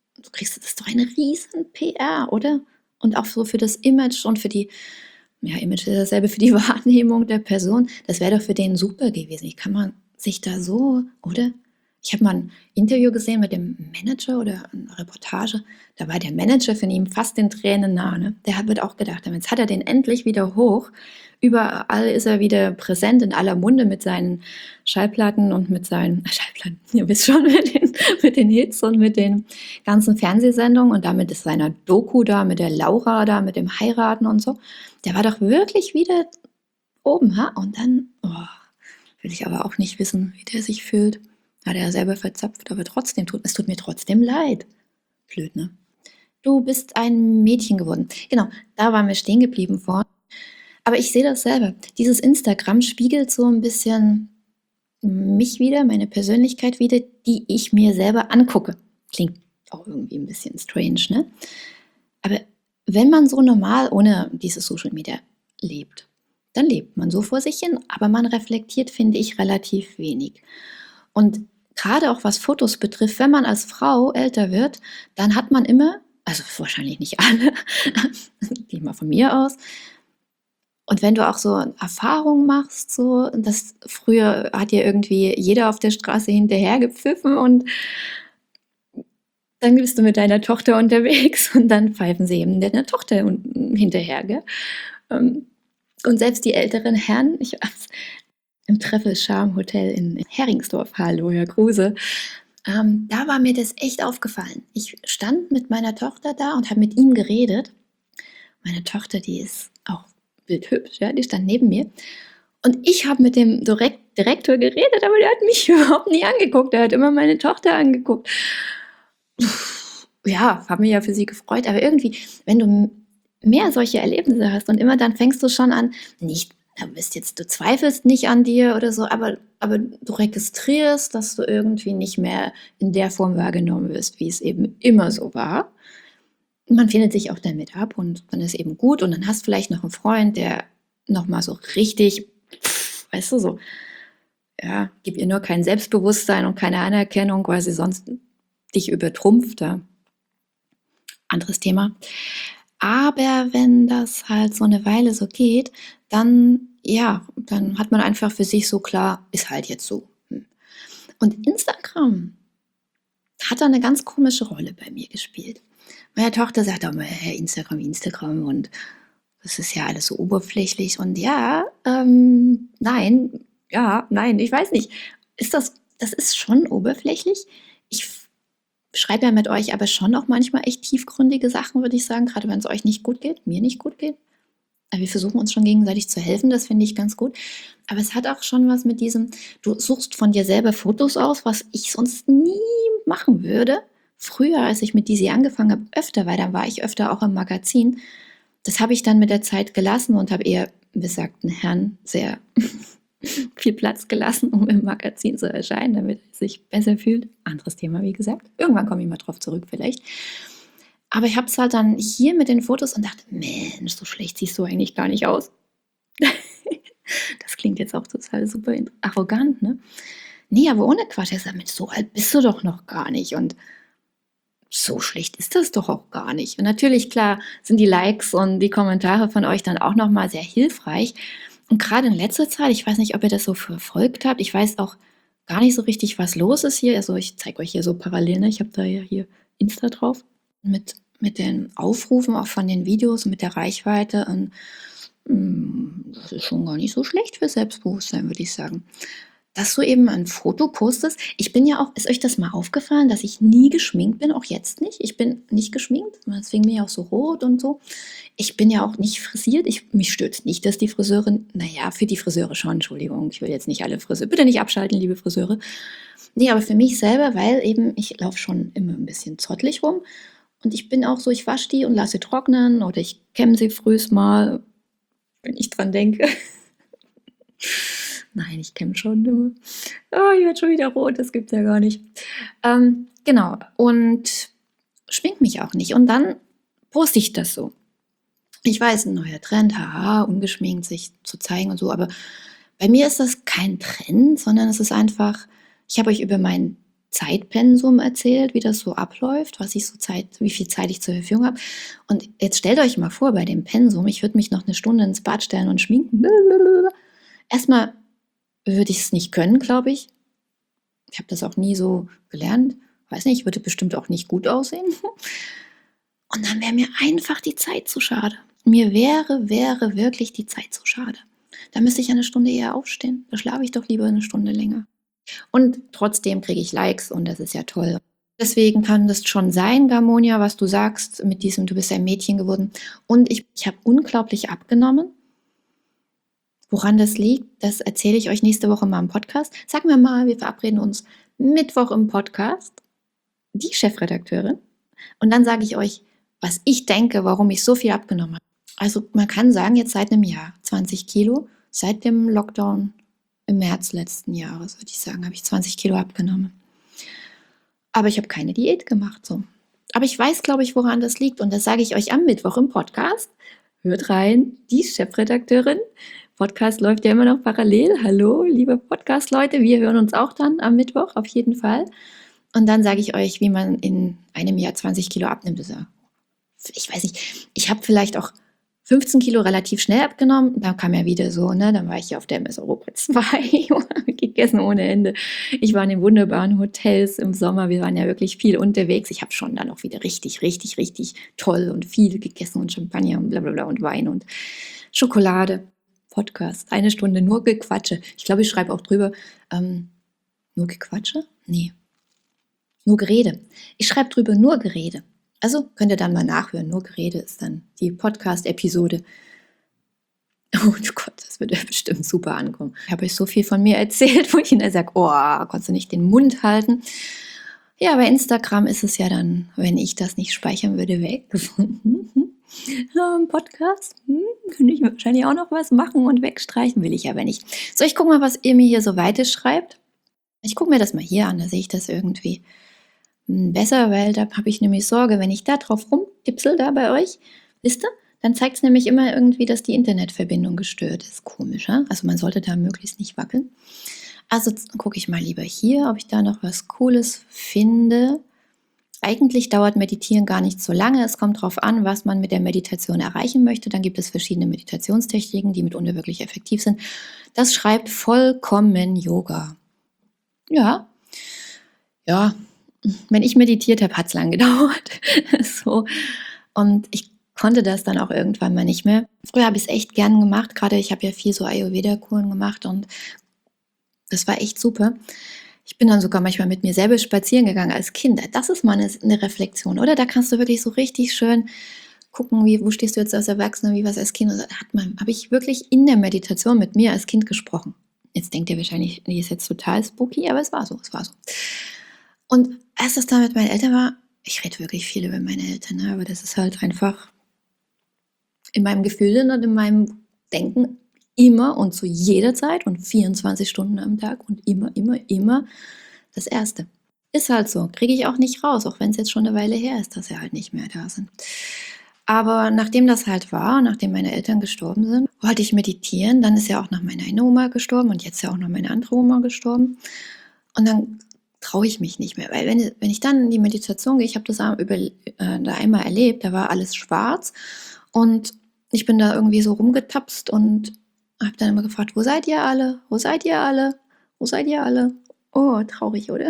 eine riesen PR, oder? Und auch so für das Image und für die, ja, Image ist dasselbe, für die Wahrnehmung der Person. Das wäre doch für den super gewesen. Wie kann man sich da so, oder? Ich habe mal ein Interview gesehen mit dem Manager oder eine Reportage. Da war der Manager von ihm fast den Tränen nahe. Ne? Der wird auch gedacht, jetzt hat er den endlich wieder hoch. Überall ist er wieder präsent, in aller Munde mit seinen Schallplatten und mit seinen Schallplatten, ihr wisst schon, mit den Hits und mit den ganzen Fernsehsendungen und damit ist seiner Doku da, mit der Laura da, mit dem Heiraten und so. Der war doch wirklich wieder oben, ha? Und dann, will ich aber auch nicht wissen, wie der sich fühlt. Hat er ja selber verzapft, aber trotzdem, es tut mir trotzdem leid. Blöd, ne? Du bist ein Mädchen geworden. Genau, da waren wir stehen geblieben vorhin. Aber ich sehe das selber. Dieses Instagram spiegelt so ein bisschen mich wieder, meine Persönlichkeit wieder, die ich mir selber angucke. Klingt auch irgendwie ein bisschen strange, ne? Aber wenn man so normal ohne dieses Social Media lebt, dann lebt man so vor sich hin, aber man reflektiert, finde ich, relativ wenig. Und gerade auch was Fotos betrifft, wenn man als Frau älter wird, dann hat man immer, also wahrscheinlich nicht alle, gehe mal von mir aus, und wenn du auch so Erfahrungen machst, so, das früher hat dir irgendwie jeder auf der Straße hinterher gepfiffen und dann bist du mit deiner Tochter unterwegs und dann pfeifen sie eben deiner Tochter hinterher, gell? Und selbst die älteren Herren, ich hab's im Treffel Charme Hotel in Heringsdorf, hallo Herr Kruse, da war mir das echt aufgefallen. Ich stand mit meiner Tochter da und habe mit ihm geredet. Meine Tochter, die ist auch bildhübsch, ja, die stand neben mir. Und ich habe mit dem Direktor geredet, aber der hat mich überhaupt nie angeguckt. Der hat immer meine Tochter angeguckt. Ja, habe mich ja für sie gefreut. Aber irgendwie, wenn du mehr solche Erlebnisse hast und immer dann fängst du schon an, nicht, du zweifelst nicht an dir oder so, aber du registrierst, dass du irgendwie nicht mehr in der Form wahrgenommen wirst, wie es eben immer so war. Man findet sich auch damit ab und dann ist eben gut und dann hast vielleicht noch einen Freund, der nochmal so richtig, weißt du, so, ja, gib ihr nur kein Selbstbewusstsein und keine Anerkennung, weil sie sonst dich übertrumpft. Ja. Anderes Thema. Aber wenn das halt so eine Weile so geht, dann, ja, dann hat man einfach für sich so klar, ist halt jetzt so. Und Instagram hat da eine ganz komische Rolle bei mir gespielt. Meine Tochter sagt auch mal, Instagram und das ist ja alles so oberflächlich und ja, nein, ich weiß nicht. Ist das das ist schon oberflächlich. Ich schreibe ja mit euch aber schon auch manchmal echt tiefgründige Sachen, würde ich sagen, gerade wenn es euch nicht gut geht, mir nicht gut geht. Aber wir versuchen uns schon gegenseitig zu helfen, das finde ich ganz gut. Aber es hat auch schon was mit diesem, du suchst von dir selber Fotos aus, was ich sonst nie machen würde. Früher, als ich mit Disi angefangen habe, öfter, weil dann war ich öfter auch im Magazin. Das habe ich dann mit der Zeit gelassen und habe eher besagten Herrn sehr viel Platz gelassen, um im Magazin zu erscheinen, damit er sich besser fühlt. Anderes Thema, wie gesagt. Irgendwann komme ich mal drauf zurück vielleicht. Aber ich habe es halt dann hier mit den Fotos und dachte, Mensch, so schlecht siehst du eigentlich gar nicht aus. Das klingt jetzt auch total super arrogant, ne? Nee, aber ohne Quatsch. Er sagt, Mensch, so alt bist du doch noch gar nicht. Und so schlecht ist das doch auch gar nicht. Und natürlich, klar, sind die Likes und die Kommentare von euch dann auch nochmal sehr hilfreich. Und gerade in letzter Zeit, ich weiß nicht, ob ihr das so verfolgt habt, ich weiß auch gar nicht so richtig, was los ist hier. Also ich zeige euch hier so parallel, ne? Ich habe da ja hier Insta drauf mit den Aufrufen auch von den Videos und mit der Reichweite. Und das ist schon gar nicht so schlecht für Selbstbewusstsein, würde ich sagen. Dass du eben ein Foto postest. Ich bin ja auch, ist euch das mal aufgefallen, dass ich nie geschminkt bin, auch jetzt nicht. Ich bin nicht geschminkt, deswegen bin ich auch so rot und so. Ich bin ja auch nicht frisiert. Mich stört nicht, dass die Friseurin, naja, für die Friseure schon, Entschuldigung, ich will jetzt nicht alle Friseure, bitte nicht abschalten, liebe Friseure. Nee, aber für mich selber, weil eben, ich laufe schon immer ein bisschen zottelig rum. Und ich bin auch so, ich wasche die und lasse sie trocknen oder ich kämme sie frühs mal, wenn ich dran denke. Nein, ich kämme schon immer. Oh, ich werde schon wieder rot, das gibt's ja gar nicht. Genau, und schmink mich auch nicht. Und dann poste ich das so. Ich weiß, ein neuer Trend, haha, ungeschminkt sich zu zeigen und so, aber bei mir ist das kein Trend, sondern es ist einfach, ich habe euch über mein Zeitpensum erzählt, wie das so abläuft, wie viel Zeit ich zur Verfügung habe. Und jetzt stellt euch mal vor, bei dem Pensum, ich würde mich noch eine Stunde ins Bad stellen und schminken. Erstmal würde ich es nicht können, glaube ich. Ich habe das auch nie so gelernt. Weiß nicht, ich würde bestimmt auch nicht gut aussehen. Und dann wäre mir einfach die Zeit zu schade. Mir wäre wirklich die Zeit zu schade. Da müsste ich eine Stunde eher aufstehen. Da schlafe ich doch lieber eine Stunde länger. Und trotzdem kriege ich Likes und das ist ja toll. Deswegen kann das schon sein, Gamonia, was du sagst mit diesem, du bist ein Mädchen geworden. Und ich habe unglaublich abgenommen. Woran das liegt, das erzähle ich euch nächste Woche mal im Podcast. Sagen wir mal, wir verabreden uns Mittwoch im Podcast, die Chefredakteurin. Und dann sage ich euch, was ich denke, warum ich so viel abgenommen habe. Also man kann sagen, jetzt seit einem Jahr 20 Kilo, seit dem Lockdown im März letzten Jahres, würde ich sagen, habe ich 20 Kilo abgenommen. Aber ich habe keine Diät gemacht. So. Aber ich weiß, glaube ich, woran das liegt. Und das sage ich euch am Mittwoch im Podcast. Hört rein, die Chefredakteurin. Podcast läuft ja immer noch parallel. Hallo, liebe Podcast-Leute, wir hören uns auch dann am Mittwoch, auf jeden Fall. Und dann sage ich euch, wie man in einem Jahr 20 Kilo abnimmt. Ich weiß nicht, ich habe vielleicht auch 15 Kilo relativ schnell abgenommen. Dann kam ja wieder so, ne, dann war ich ja auf der MS Europa 2, gegessen ohne Ende. Ich war in den wunderbaren Hotels im Sommer, wir waren ja wirklich viel unterwegs. Ich habe schon dann auch wieder richtig toll und viel gegessen und Champagner und blablabla und Wein und Schokolade. Podcast, 1 Stunde nur Gequatsche. Ich glaube, ich schreibe auch drüber, nur Gequatsche? Nee, nur Gerede. Ich schreibe drüber nur Gerede. Also könnt ihr dann mal nachhören. Nur Gerede ist dann die Podcast-Episode. Oh Gott, das wird ja bestimmt super ankommen. Ich habe euch so viel von mir erzählt, wo ich hinterher sage, oh, konntest du nicht den Mund halten? Ja, bei Instagram ist es ja dann, wenn ich das nicht speichern würde, weg. Im Podcast könnte ich wahrscheinlich auch noch was machen und wegstreichen, will ich aber nicht. So, ich gucke mal, was ihr mir hier so weiter schreibt. Ich gucke mir das mal hier an, da sehe ich das irgendwie besser, weil da habe ich nämlich Sorge, wenn ich da drauf rumtipsel, da bei euch, wisst ihr, dann zeigt es nämlich immer irgendwie, dass die Internetverbindung gestört ist. Komisch, ja? Also man sollte da möglichst nicht wackeln. Also gucke ich mal lieber hier, ob ich da noch was Cooles finde. Eigentlich dauert Meditieren gar nicht so lange. Es kommt darauf an, was man mit der Meditation erreichen möchte. Dann gibt es verschiedene Meditationstechniken, die mitunter wirklich effektiv sind. Das schreibt vollkommen Yoga. Ja, wenn ich meditiert habe, hat es lang gedauert. So. Und ich konnte das dann auch irgendwann mal nicht mehr. Früher habe ich es echt gern gemacht. Gerade ich habe ja viel so Ayurveda-Kuren gemacht und das war echt super. Ich bin dann sogar manchmal mit mir selber spazieren gegangen als Kind. Das ist mal eine Reflexion, oder? Da kannst du wirklich so richtig schön gucken, wo stehst du jetzt als Erwachsener, wie was als Kind. Und habe ich wirklich in der Meditation mit mir als Kind gesprochen. Jetzt denkt ihr wahrscheinlich, die ist jetzt total spooky, aber es war so. Und als das da mit meinen Eltern war, ich rede wirklich viel über meine Eltern, ne? Aber das ist halt einfach in meinem Gefühl und in meinem Denken immer und zu jeder Zeit und 24 Stunden am Tag und immer das Erste. Ist halt so, kriege ich auch nicht raus, auch wenn es jetzt schon eine Weile her ist, dass sie halt nicht mehr da sind. Aber nachdem das halt war, nachdem meine Eltern gestorben sind, wollte ich meditieren. Dann ist ja auch noch meine eine Oma gestorben und jetzt ja auch noch meine andere Oma gestorben. Und dann traue ich mich nicht mehr, weil wenn ich dann in die Meditation gehe, ich habe das da einmal erlebt, da war alles schwarz und ich bin da irgendwie so rumgetapst und habe dann immer gefragt, wo seid ihr alle? Wo seid ihr alle? Wo seid ihr alle? Oh, traurig, oder?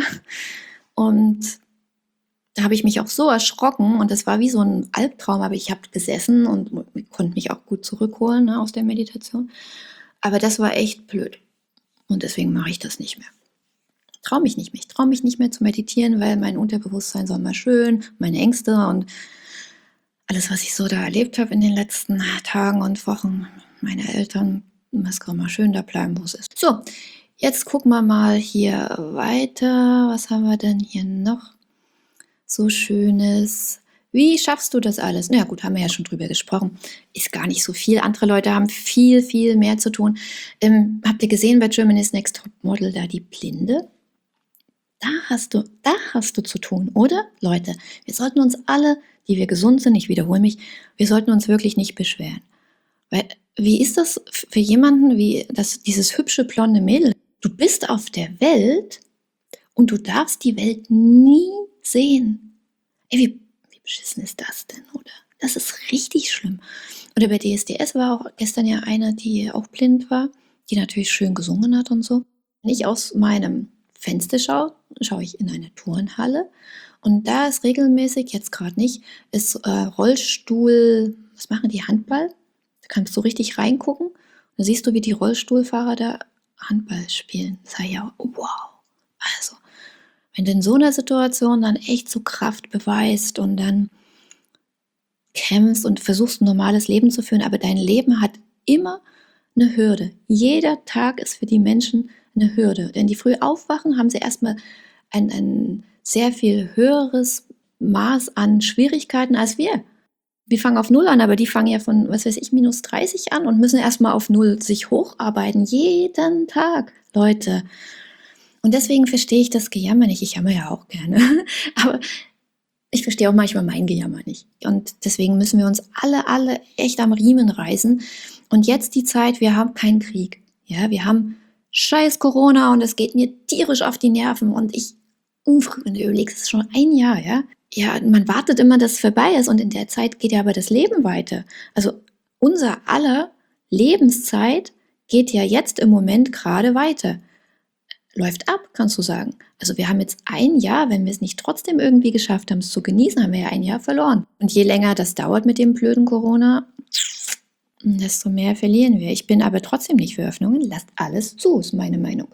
Und da habe ich mich auch so erschrocken und das war wie so ein Albtraum, aber ich habe gesessen und konnte mich auch gut zurückholen, ne, aus der Meditation. Aber das war echt blöd und deswegen mache ich das nicht mehr. Traue mich nicht mehr. Ich traue mich nicht mehr zu meditieren, weil mein Unterbewusstsein soll mal schön, meine Ängste und alles, was ich so da erlebt habe in den letzten Tagen und Wochen, meine Eltern, das kann mal schön da bleiben, wo es ist. So, jetzt gucken wir mal hier weiter. Was haben wir denn hier noch so Schönes? Wie schaffst du das alles? Na ja, gut, haben wir ja schon drüber gesprochen. Ist gar nicht so viel. Andere Leute haben viel mehr zu tun. Habt ihr gesehen bei Germany's Next Top Model da die Blinde? Da hast du zu tun, oder? Leute, wir sollten uns alle, die wir gesund sind, ich wiederhole mich, wir sollten uns wirklich nicht beschweren. Weil, wie ist das für jemanden wie dieses hübsche blonde Mädel? Du bist auf der Welt und du darfst die Welt nie sehen. Ey, wie beschissen ist das denn, oder? Das ist richtig schlimm. Oder bei DSDS war auch gestern ja eine, die auch blind war, die natürlich schön gesungen hat und so. Wenn ich aus meinem Fenster schaue ich in eine Turnhalle und da ist regelmäßig, jetzt gerade nicht, ist Rollstuhl, was machen die, Handball? Da kannst du richtig reingucken. Da siehst du, wie die Rollstuhlfahrer da Handball spielen. Das war ja wow. Also, wenn du in so einer Situation dann echt so Kraft beweist und dann kämpfst und versuchst, ein normales Leben zu führen, aber dein Leben hat immer eine Hürde. Jeder Tag ist für die Menschen eine Hürde. Wenn die früh aufwachen, haben sie erstmal ein sehr viel höheres Maß an Schwierigkeiten als wir. Wir fangen auf Null an, aber die fangen ja von, was weiß ich, minus 30 an und müssen erstmal auf Null sich hocharbeiten. Jeden Tag, Leute. Und deswegen verstehe ich das Gejammer nicht. Ich jammer ja auch gerne. Aber ich verstehe auch manchmal mein Gejammer nicht. Und deswegen müssen wir uns alle echt am Riemen reißen. Und jetzt die Zeit, wir haben keinen Krieg. Ja, wir haben scheiß Corona und es geht mir tierisch auf die Nerven. Und wenn du überlegst, es ist schon ein Jahr, ja. Ja, man wartet immer, dass es vorbei ist. Und in der Zeit geht ja aber das Leben weiter. Also unser aller Lebenszeit geht ja jetzt im Moment gerade weiter. Läuft ab, kannst du sagen. Also wir haben jetzt ein Jahr, wenn wir es nicht trotzdem irgendwie geschafft haben, es zu genießen, haben wir ja ein Jahr verloren. Und je länger das dauert mit dem blöden Corona, desto mehr verlieren wir. Ich bin aber trotzdem nicht für Öffnungen. Lasst alles zu, ist meine Meinung.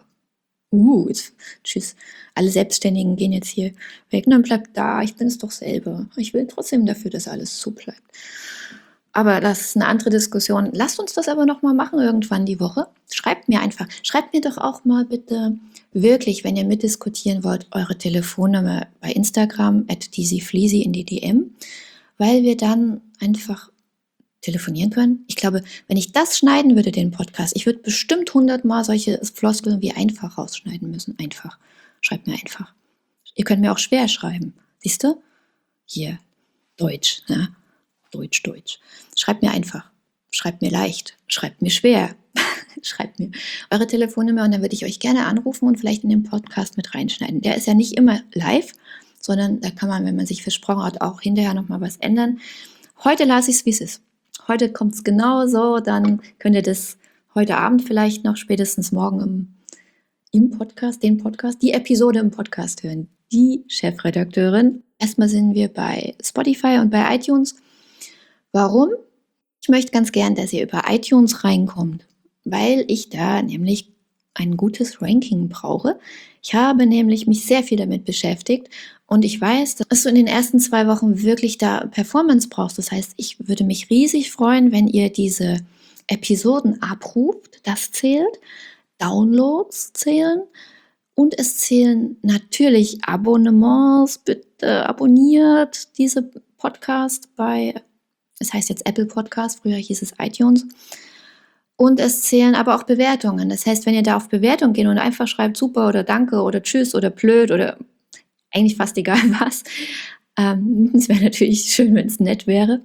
Tschüss. Alle Selbstständigen gehen jetzt hier weg. Dann bleibt da, ich bin es doch selber. Ich will trotzdem dafür, dass alles zu bleibt. Aber das ist eine andere Diskussion. Lasst uns das aber noch mal machen irgendwann die Woche. Schreibt mir doch auch mal bitte wirklich, wenn ihr mitdiskutieren wollt, eure Telefonnummer bei Instagram @dizzyfleasy in die DM, weil wir dann einfach telefonieren können. Ich glaube, wenn ich das schneiden würde, den Podcast, ich würde bestimmt 100-mal solche Floskeln wie einfach rausschneiden müssen. Einfach. Schreibt mir einfach. Ihr könnt mir auch schwer schreiben. Siehst du? Hier. Deutsch. Ja? Deutsch. Schreibt mir einfach. Schreibt mir leicht. Schreibt mir schwer. Schreibt mir eure Telefonnummer und dann würde ich euch gerne anrufen und vielleicht in den Podcast mit reinschneiden. Der ist ja nicht immer live, sondern da kann man, wenn man sich versprochen hat, auch hinterher nochmal was ändern. Heute lasse ich es, wie es ist. Heute kommt es genau so, dann könnt ihr das heute Abend vielleicht noch, spätestens morgen im Podcast, die Episode im Podcast hören. Die Chefredakteurin. Erstmal sind wir bei Spotify und bei iTunes. Warum? Ich möchte ganz gern, dass ihr über iTunes reinkommt, weil ich da nämlich ein gutes Ranking brauche. Ich habe nämlich mich sehr viel damit beschäftigt und ich weiß, dass du in den ersten 2 Wochen wirklich da Performance brauchst. Das heißt, ich würde mich riesig freuen, wenn ihr diese Episoden abruft. Das zählt. Downloads zählen. Und es zählen natürlich Abonnements. Bitte abonniert diese Podcast es heißt jetzt Apple Podcast, früher hieß es iTunes. Und es zählen aber auch Bewertungen. Das heißt, wenn ihr da auf Bewertung geht und einfach schreibt super oder danke oder tschüss oder blöd oder eigentlich fast egal was, es wäre natürlich schön, wenn es nett wäre.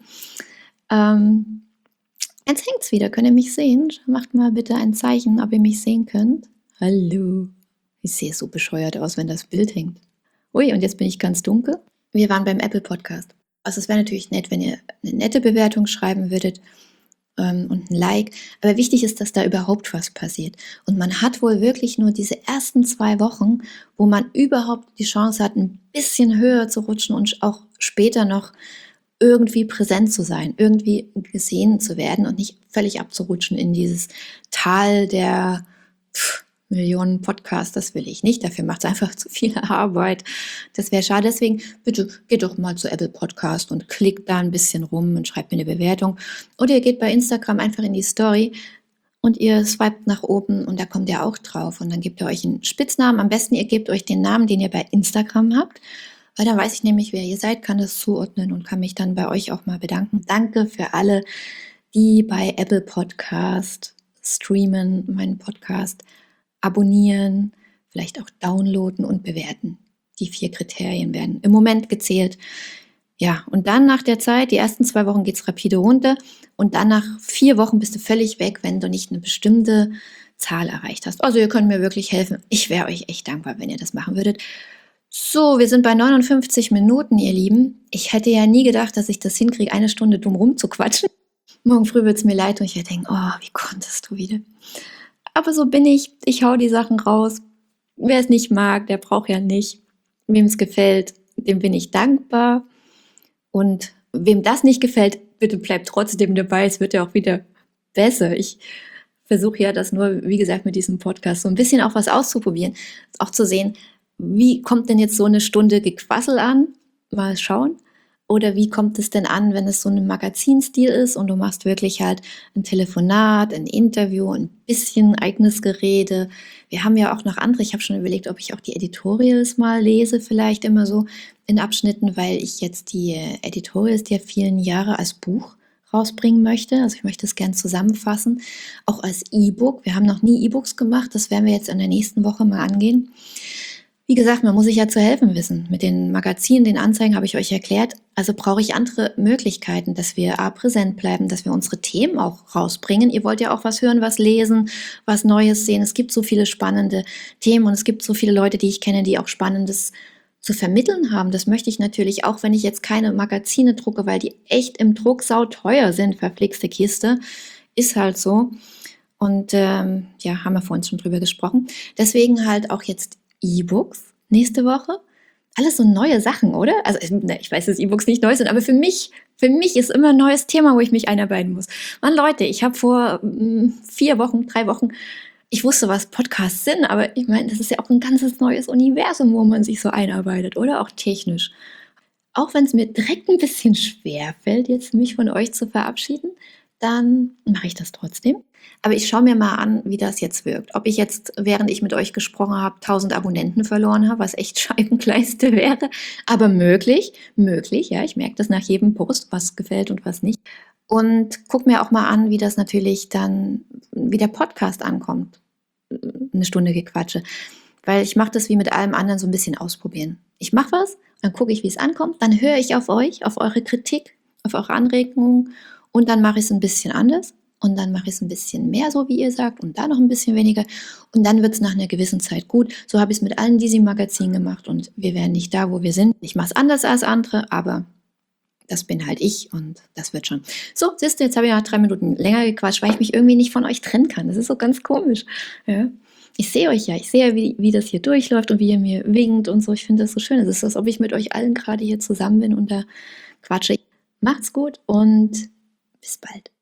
Jetzt hängt es wieder. Könnt ihr mich sehen? Macht mal bitte ein Zeichen, ob ihr mich sehen könnt. Hallo. Ich sehe so bescheuert aus, wenn das Bild hängt. Ui, und jetzt bin ich ganz dunkel. Wir waren beim Apple Podcast. Also es wäre natürlich nett, wenn ihr eine nette Bewertung schreiben würdet und ein Like. Aber wichtig ist, dass da überhaupt was passiert. Und man hat wohl wirklich nur diese ersten 2 Wochen, wo man überhaupt die Chance hat, ein bisschen höher zu rutschen und auch später noch irgendwie präsent zu sein, irgendwie gesehen zu werden und nicht völlig abzurutschen in dieses Tal der Millionen Podcasts. Das will ich nicht. Dafür macht es einfach zu viel Arbeit. Das wäre schade. Deswegen bitte geht doch mal zu Apple Podcast und klickt da ein bisschen rum und schreibt mir eine Bewertung. Oder ihr geht bei Instagram einfach in die Story und ihr swipet nach oben und da kommt ihr auch drauf. Und dann gebt ihr euch einen Spitznamen. Am besten ihr gebt euch den Namen, den ihr bei Instagram habt. Weil dann weiß ich nämlich, wer ihr seid, kann das zuordnen und kann mich dann bei euch auch mal bedanken. Danke für alle, die bei Apple Podcast streamen, meinen Podcast abonnieren, vielleicht auch downloaden und bewerten. Die 4 Kriterien werden im Moment gezählt. Ja, und dann nach der Zeit, die ersten 2 Wochen geht es rapide runter und dann nach 4 Wochen bist du völlig weg, wenn du nicht eine bestimmte Zahl erreicht hast. Also ihr könnt mir wirklich helfen. Ich wäre euch echt dankbar, wenn ihr das machen würdet. So, wir sind bei 59 Minuten, ihr Lieben. Ich hätte ja nie gedacht, dass ich das hinkriege, 1 Stunde dumm rumzuquatschen. Morgen früh wird es mir leid und ich werde denken, oh, wie konntest du wieder? Aber so bin ich. Ich hau die Sachen raus. Wer es nicht mag, der braucht ja nicht. Wem es gefällt, dem bin ich dankbar. Und wem das nicht gefällt, bitte bleibt trotzdem dabei. Es wird ja auch wieder besser. Ich versuche ja das nur, wie gesagt, mit diesem Podcast so ein bisschen auch was auszuprobieren. Auch zu sehen, wie kommt denn jetzt so eine Stunde Gequassel an? Mal schauen. Oder wie kommt es denn an, wenn es so ein Magazinstil ist und du machst wirklich halt ein Telefonat, ein Interview, ein bisschen eigenes Gerede. Wir haben ja auch noch andere. Ich habe schon überlegt, ob ich auch die Editorials mal lese, vielleicht immer so in Abschnitten, weil ich jetzt die Editorials der vielen Jahre als Buch rausbringen möchte. Also ich möchte es gern zusammenfassen, auch als E-Book. Wir haben noch nie E-Books gemacht. Das werden wir jetzt in der nächsten Woche mal angehen. Wie gesagt, man muss sich ja zu helfen wissen. Mit den Magazinen, den Anzeigen habe ich euch erklärt. Also brauche ich andere Möglichkeiten, dass wir präsent bleiben, dass wir unsere Themen auch rausbringen. Ihr wollt ja auch was hören, was lesen, was Neues sehen. Es gibt so viele spannende Themen und es gibt so viele Leute, die ich kenne, die auch Spannendes zu vermitteln haben. Das möchte ich natürlich auch, wenn ich jetzt keine Magazine drucke, weil die echt im Druck sauteuer sind, verflixte Kiste. Ist halt so. Und ja, haben wir vorhin schon drüber gesprochen. Deswegen halt auch jetzt E-Books nächste Woche. Alles so neue Sachen, oder? Also ich weiß, dass E-Books nicht neu sind, aber für mich ist immer ein neues Thema, wo ich mich einarbeiten muss. Mann, Leute, ich habe vor 4 Wochen, 3 Wochen, ich wusste, was Podcasts sind, aber ich meine, das ist ja auch ein ganzes neues Universum, wo man sich so einarbeitet, oder? Auch technisch. Auch wenn es mir direkt ein bisschen schwer fällt, jetzt mich von euch zu verabschieden, dann mache ich das trotzdem. Aber ich schaue mir mal an, wie das jetzt wirkt. Ob ich jetzt, während ich mit euch gesprochen habe, 1000 Abonnenten verloren habe, was echt Scheibenkleiste wäre. Aber möglich, ja. Ich merke das nach jedem Post, was gefällt und was nicht. Und guck mir auch mal an, wie das natürlich dann, wie der Podcast ankommt. 1 Stunde Gequatsche. Weil ich mache das wie mit allem anderen so ein bisschen ausprobieren. Ich mache was, dann gucke ich, wie es ankommt, dann höre ich auf euch, auf eure Kritik, auf eure Anregungen und dann mache ich es ein bisschen anders. Und dann mache ich es ein bisschen mehr, so wie ihr sagt, und dann noch ein bisschen weniger. Und dann wird es nach einer gewissen Zeit gut. So habe ich es mit allen diesem Magazin gemacht und wir wären nicht da, wo wir sind. Ich mache es anders als andere, aber das bin halt ich und das wird schon. So, siehst du, jetzt habe ich noch 3 Minuten länger gequatscht, weil ich mich irgendwie nicht von euch trennen kann. Das ist so ganz komisch. Ja. Ich sehe euch ja, wie das hier durchläuft und wie ihr mir winkt und so. Ich finde das so schön. Es ist, als ob ich mit euch allen gerade hier zusammen bin und da quatsche. Macht's gut und bis bald.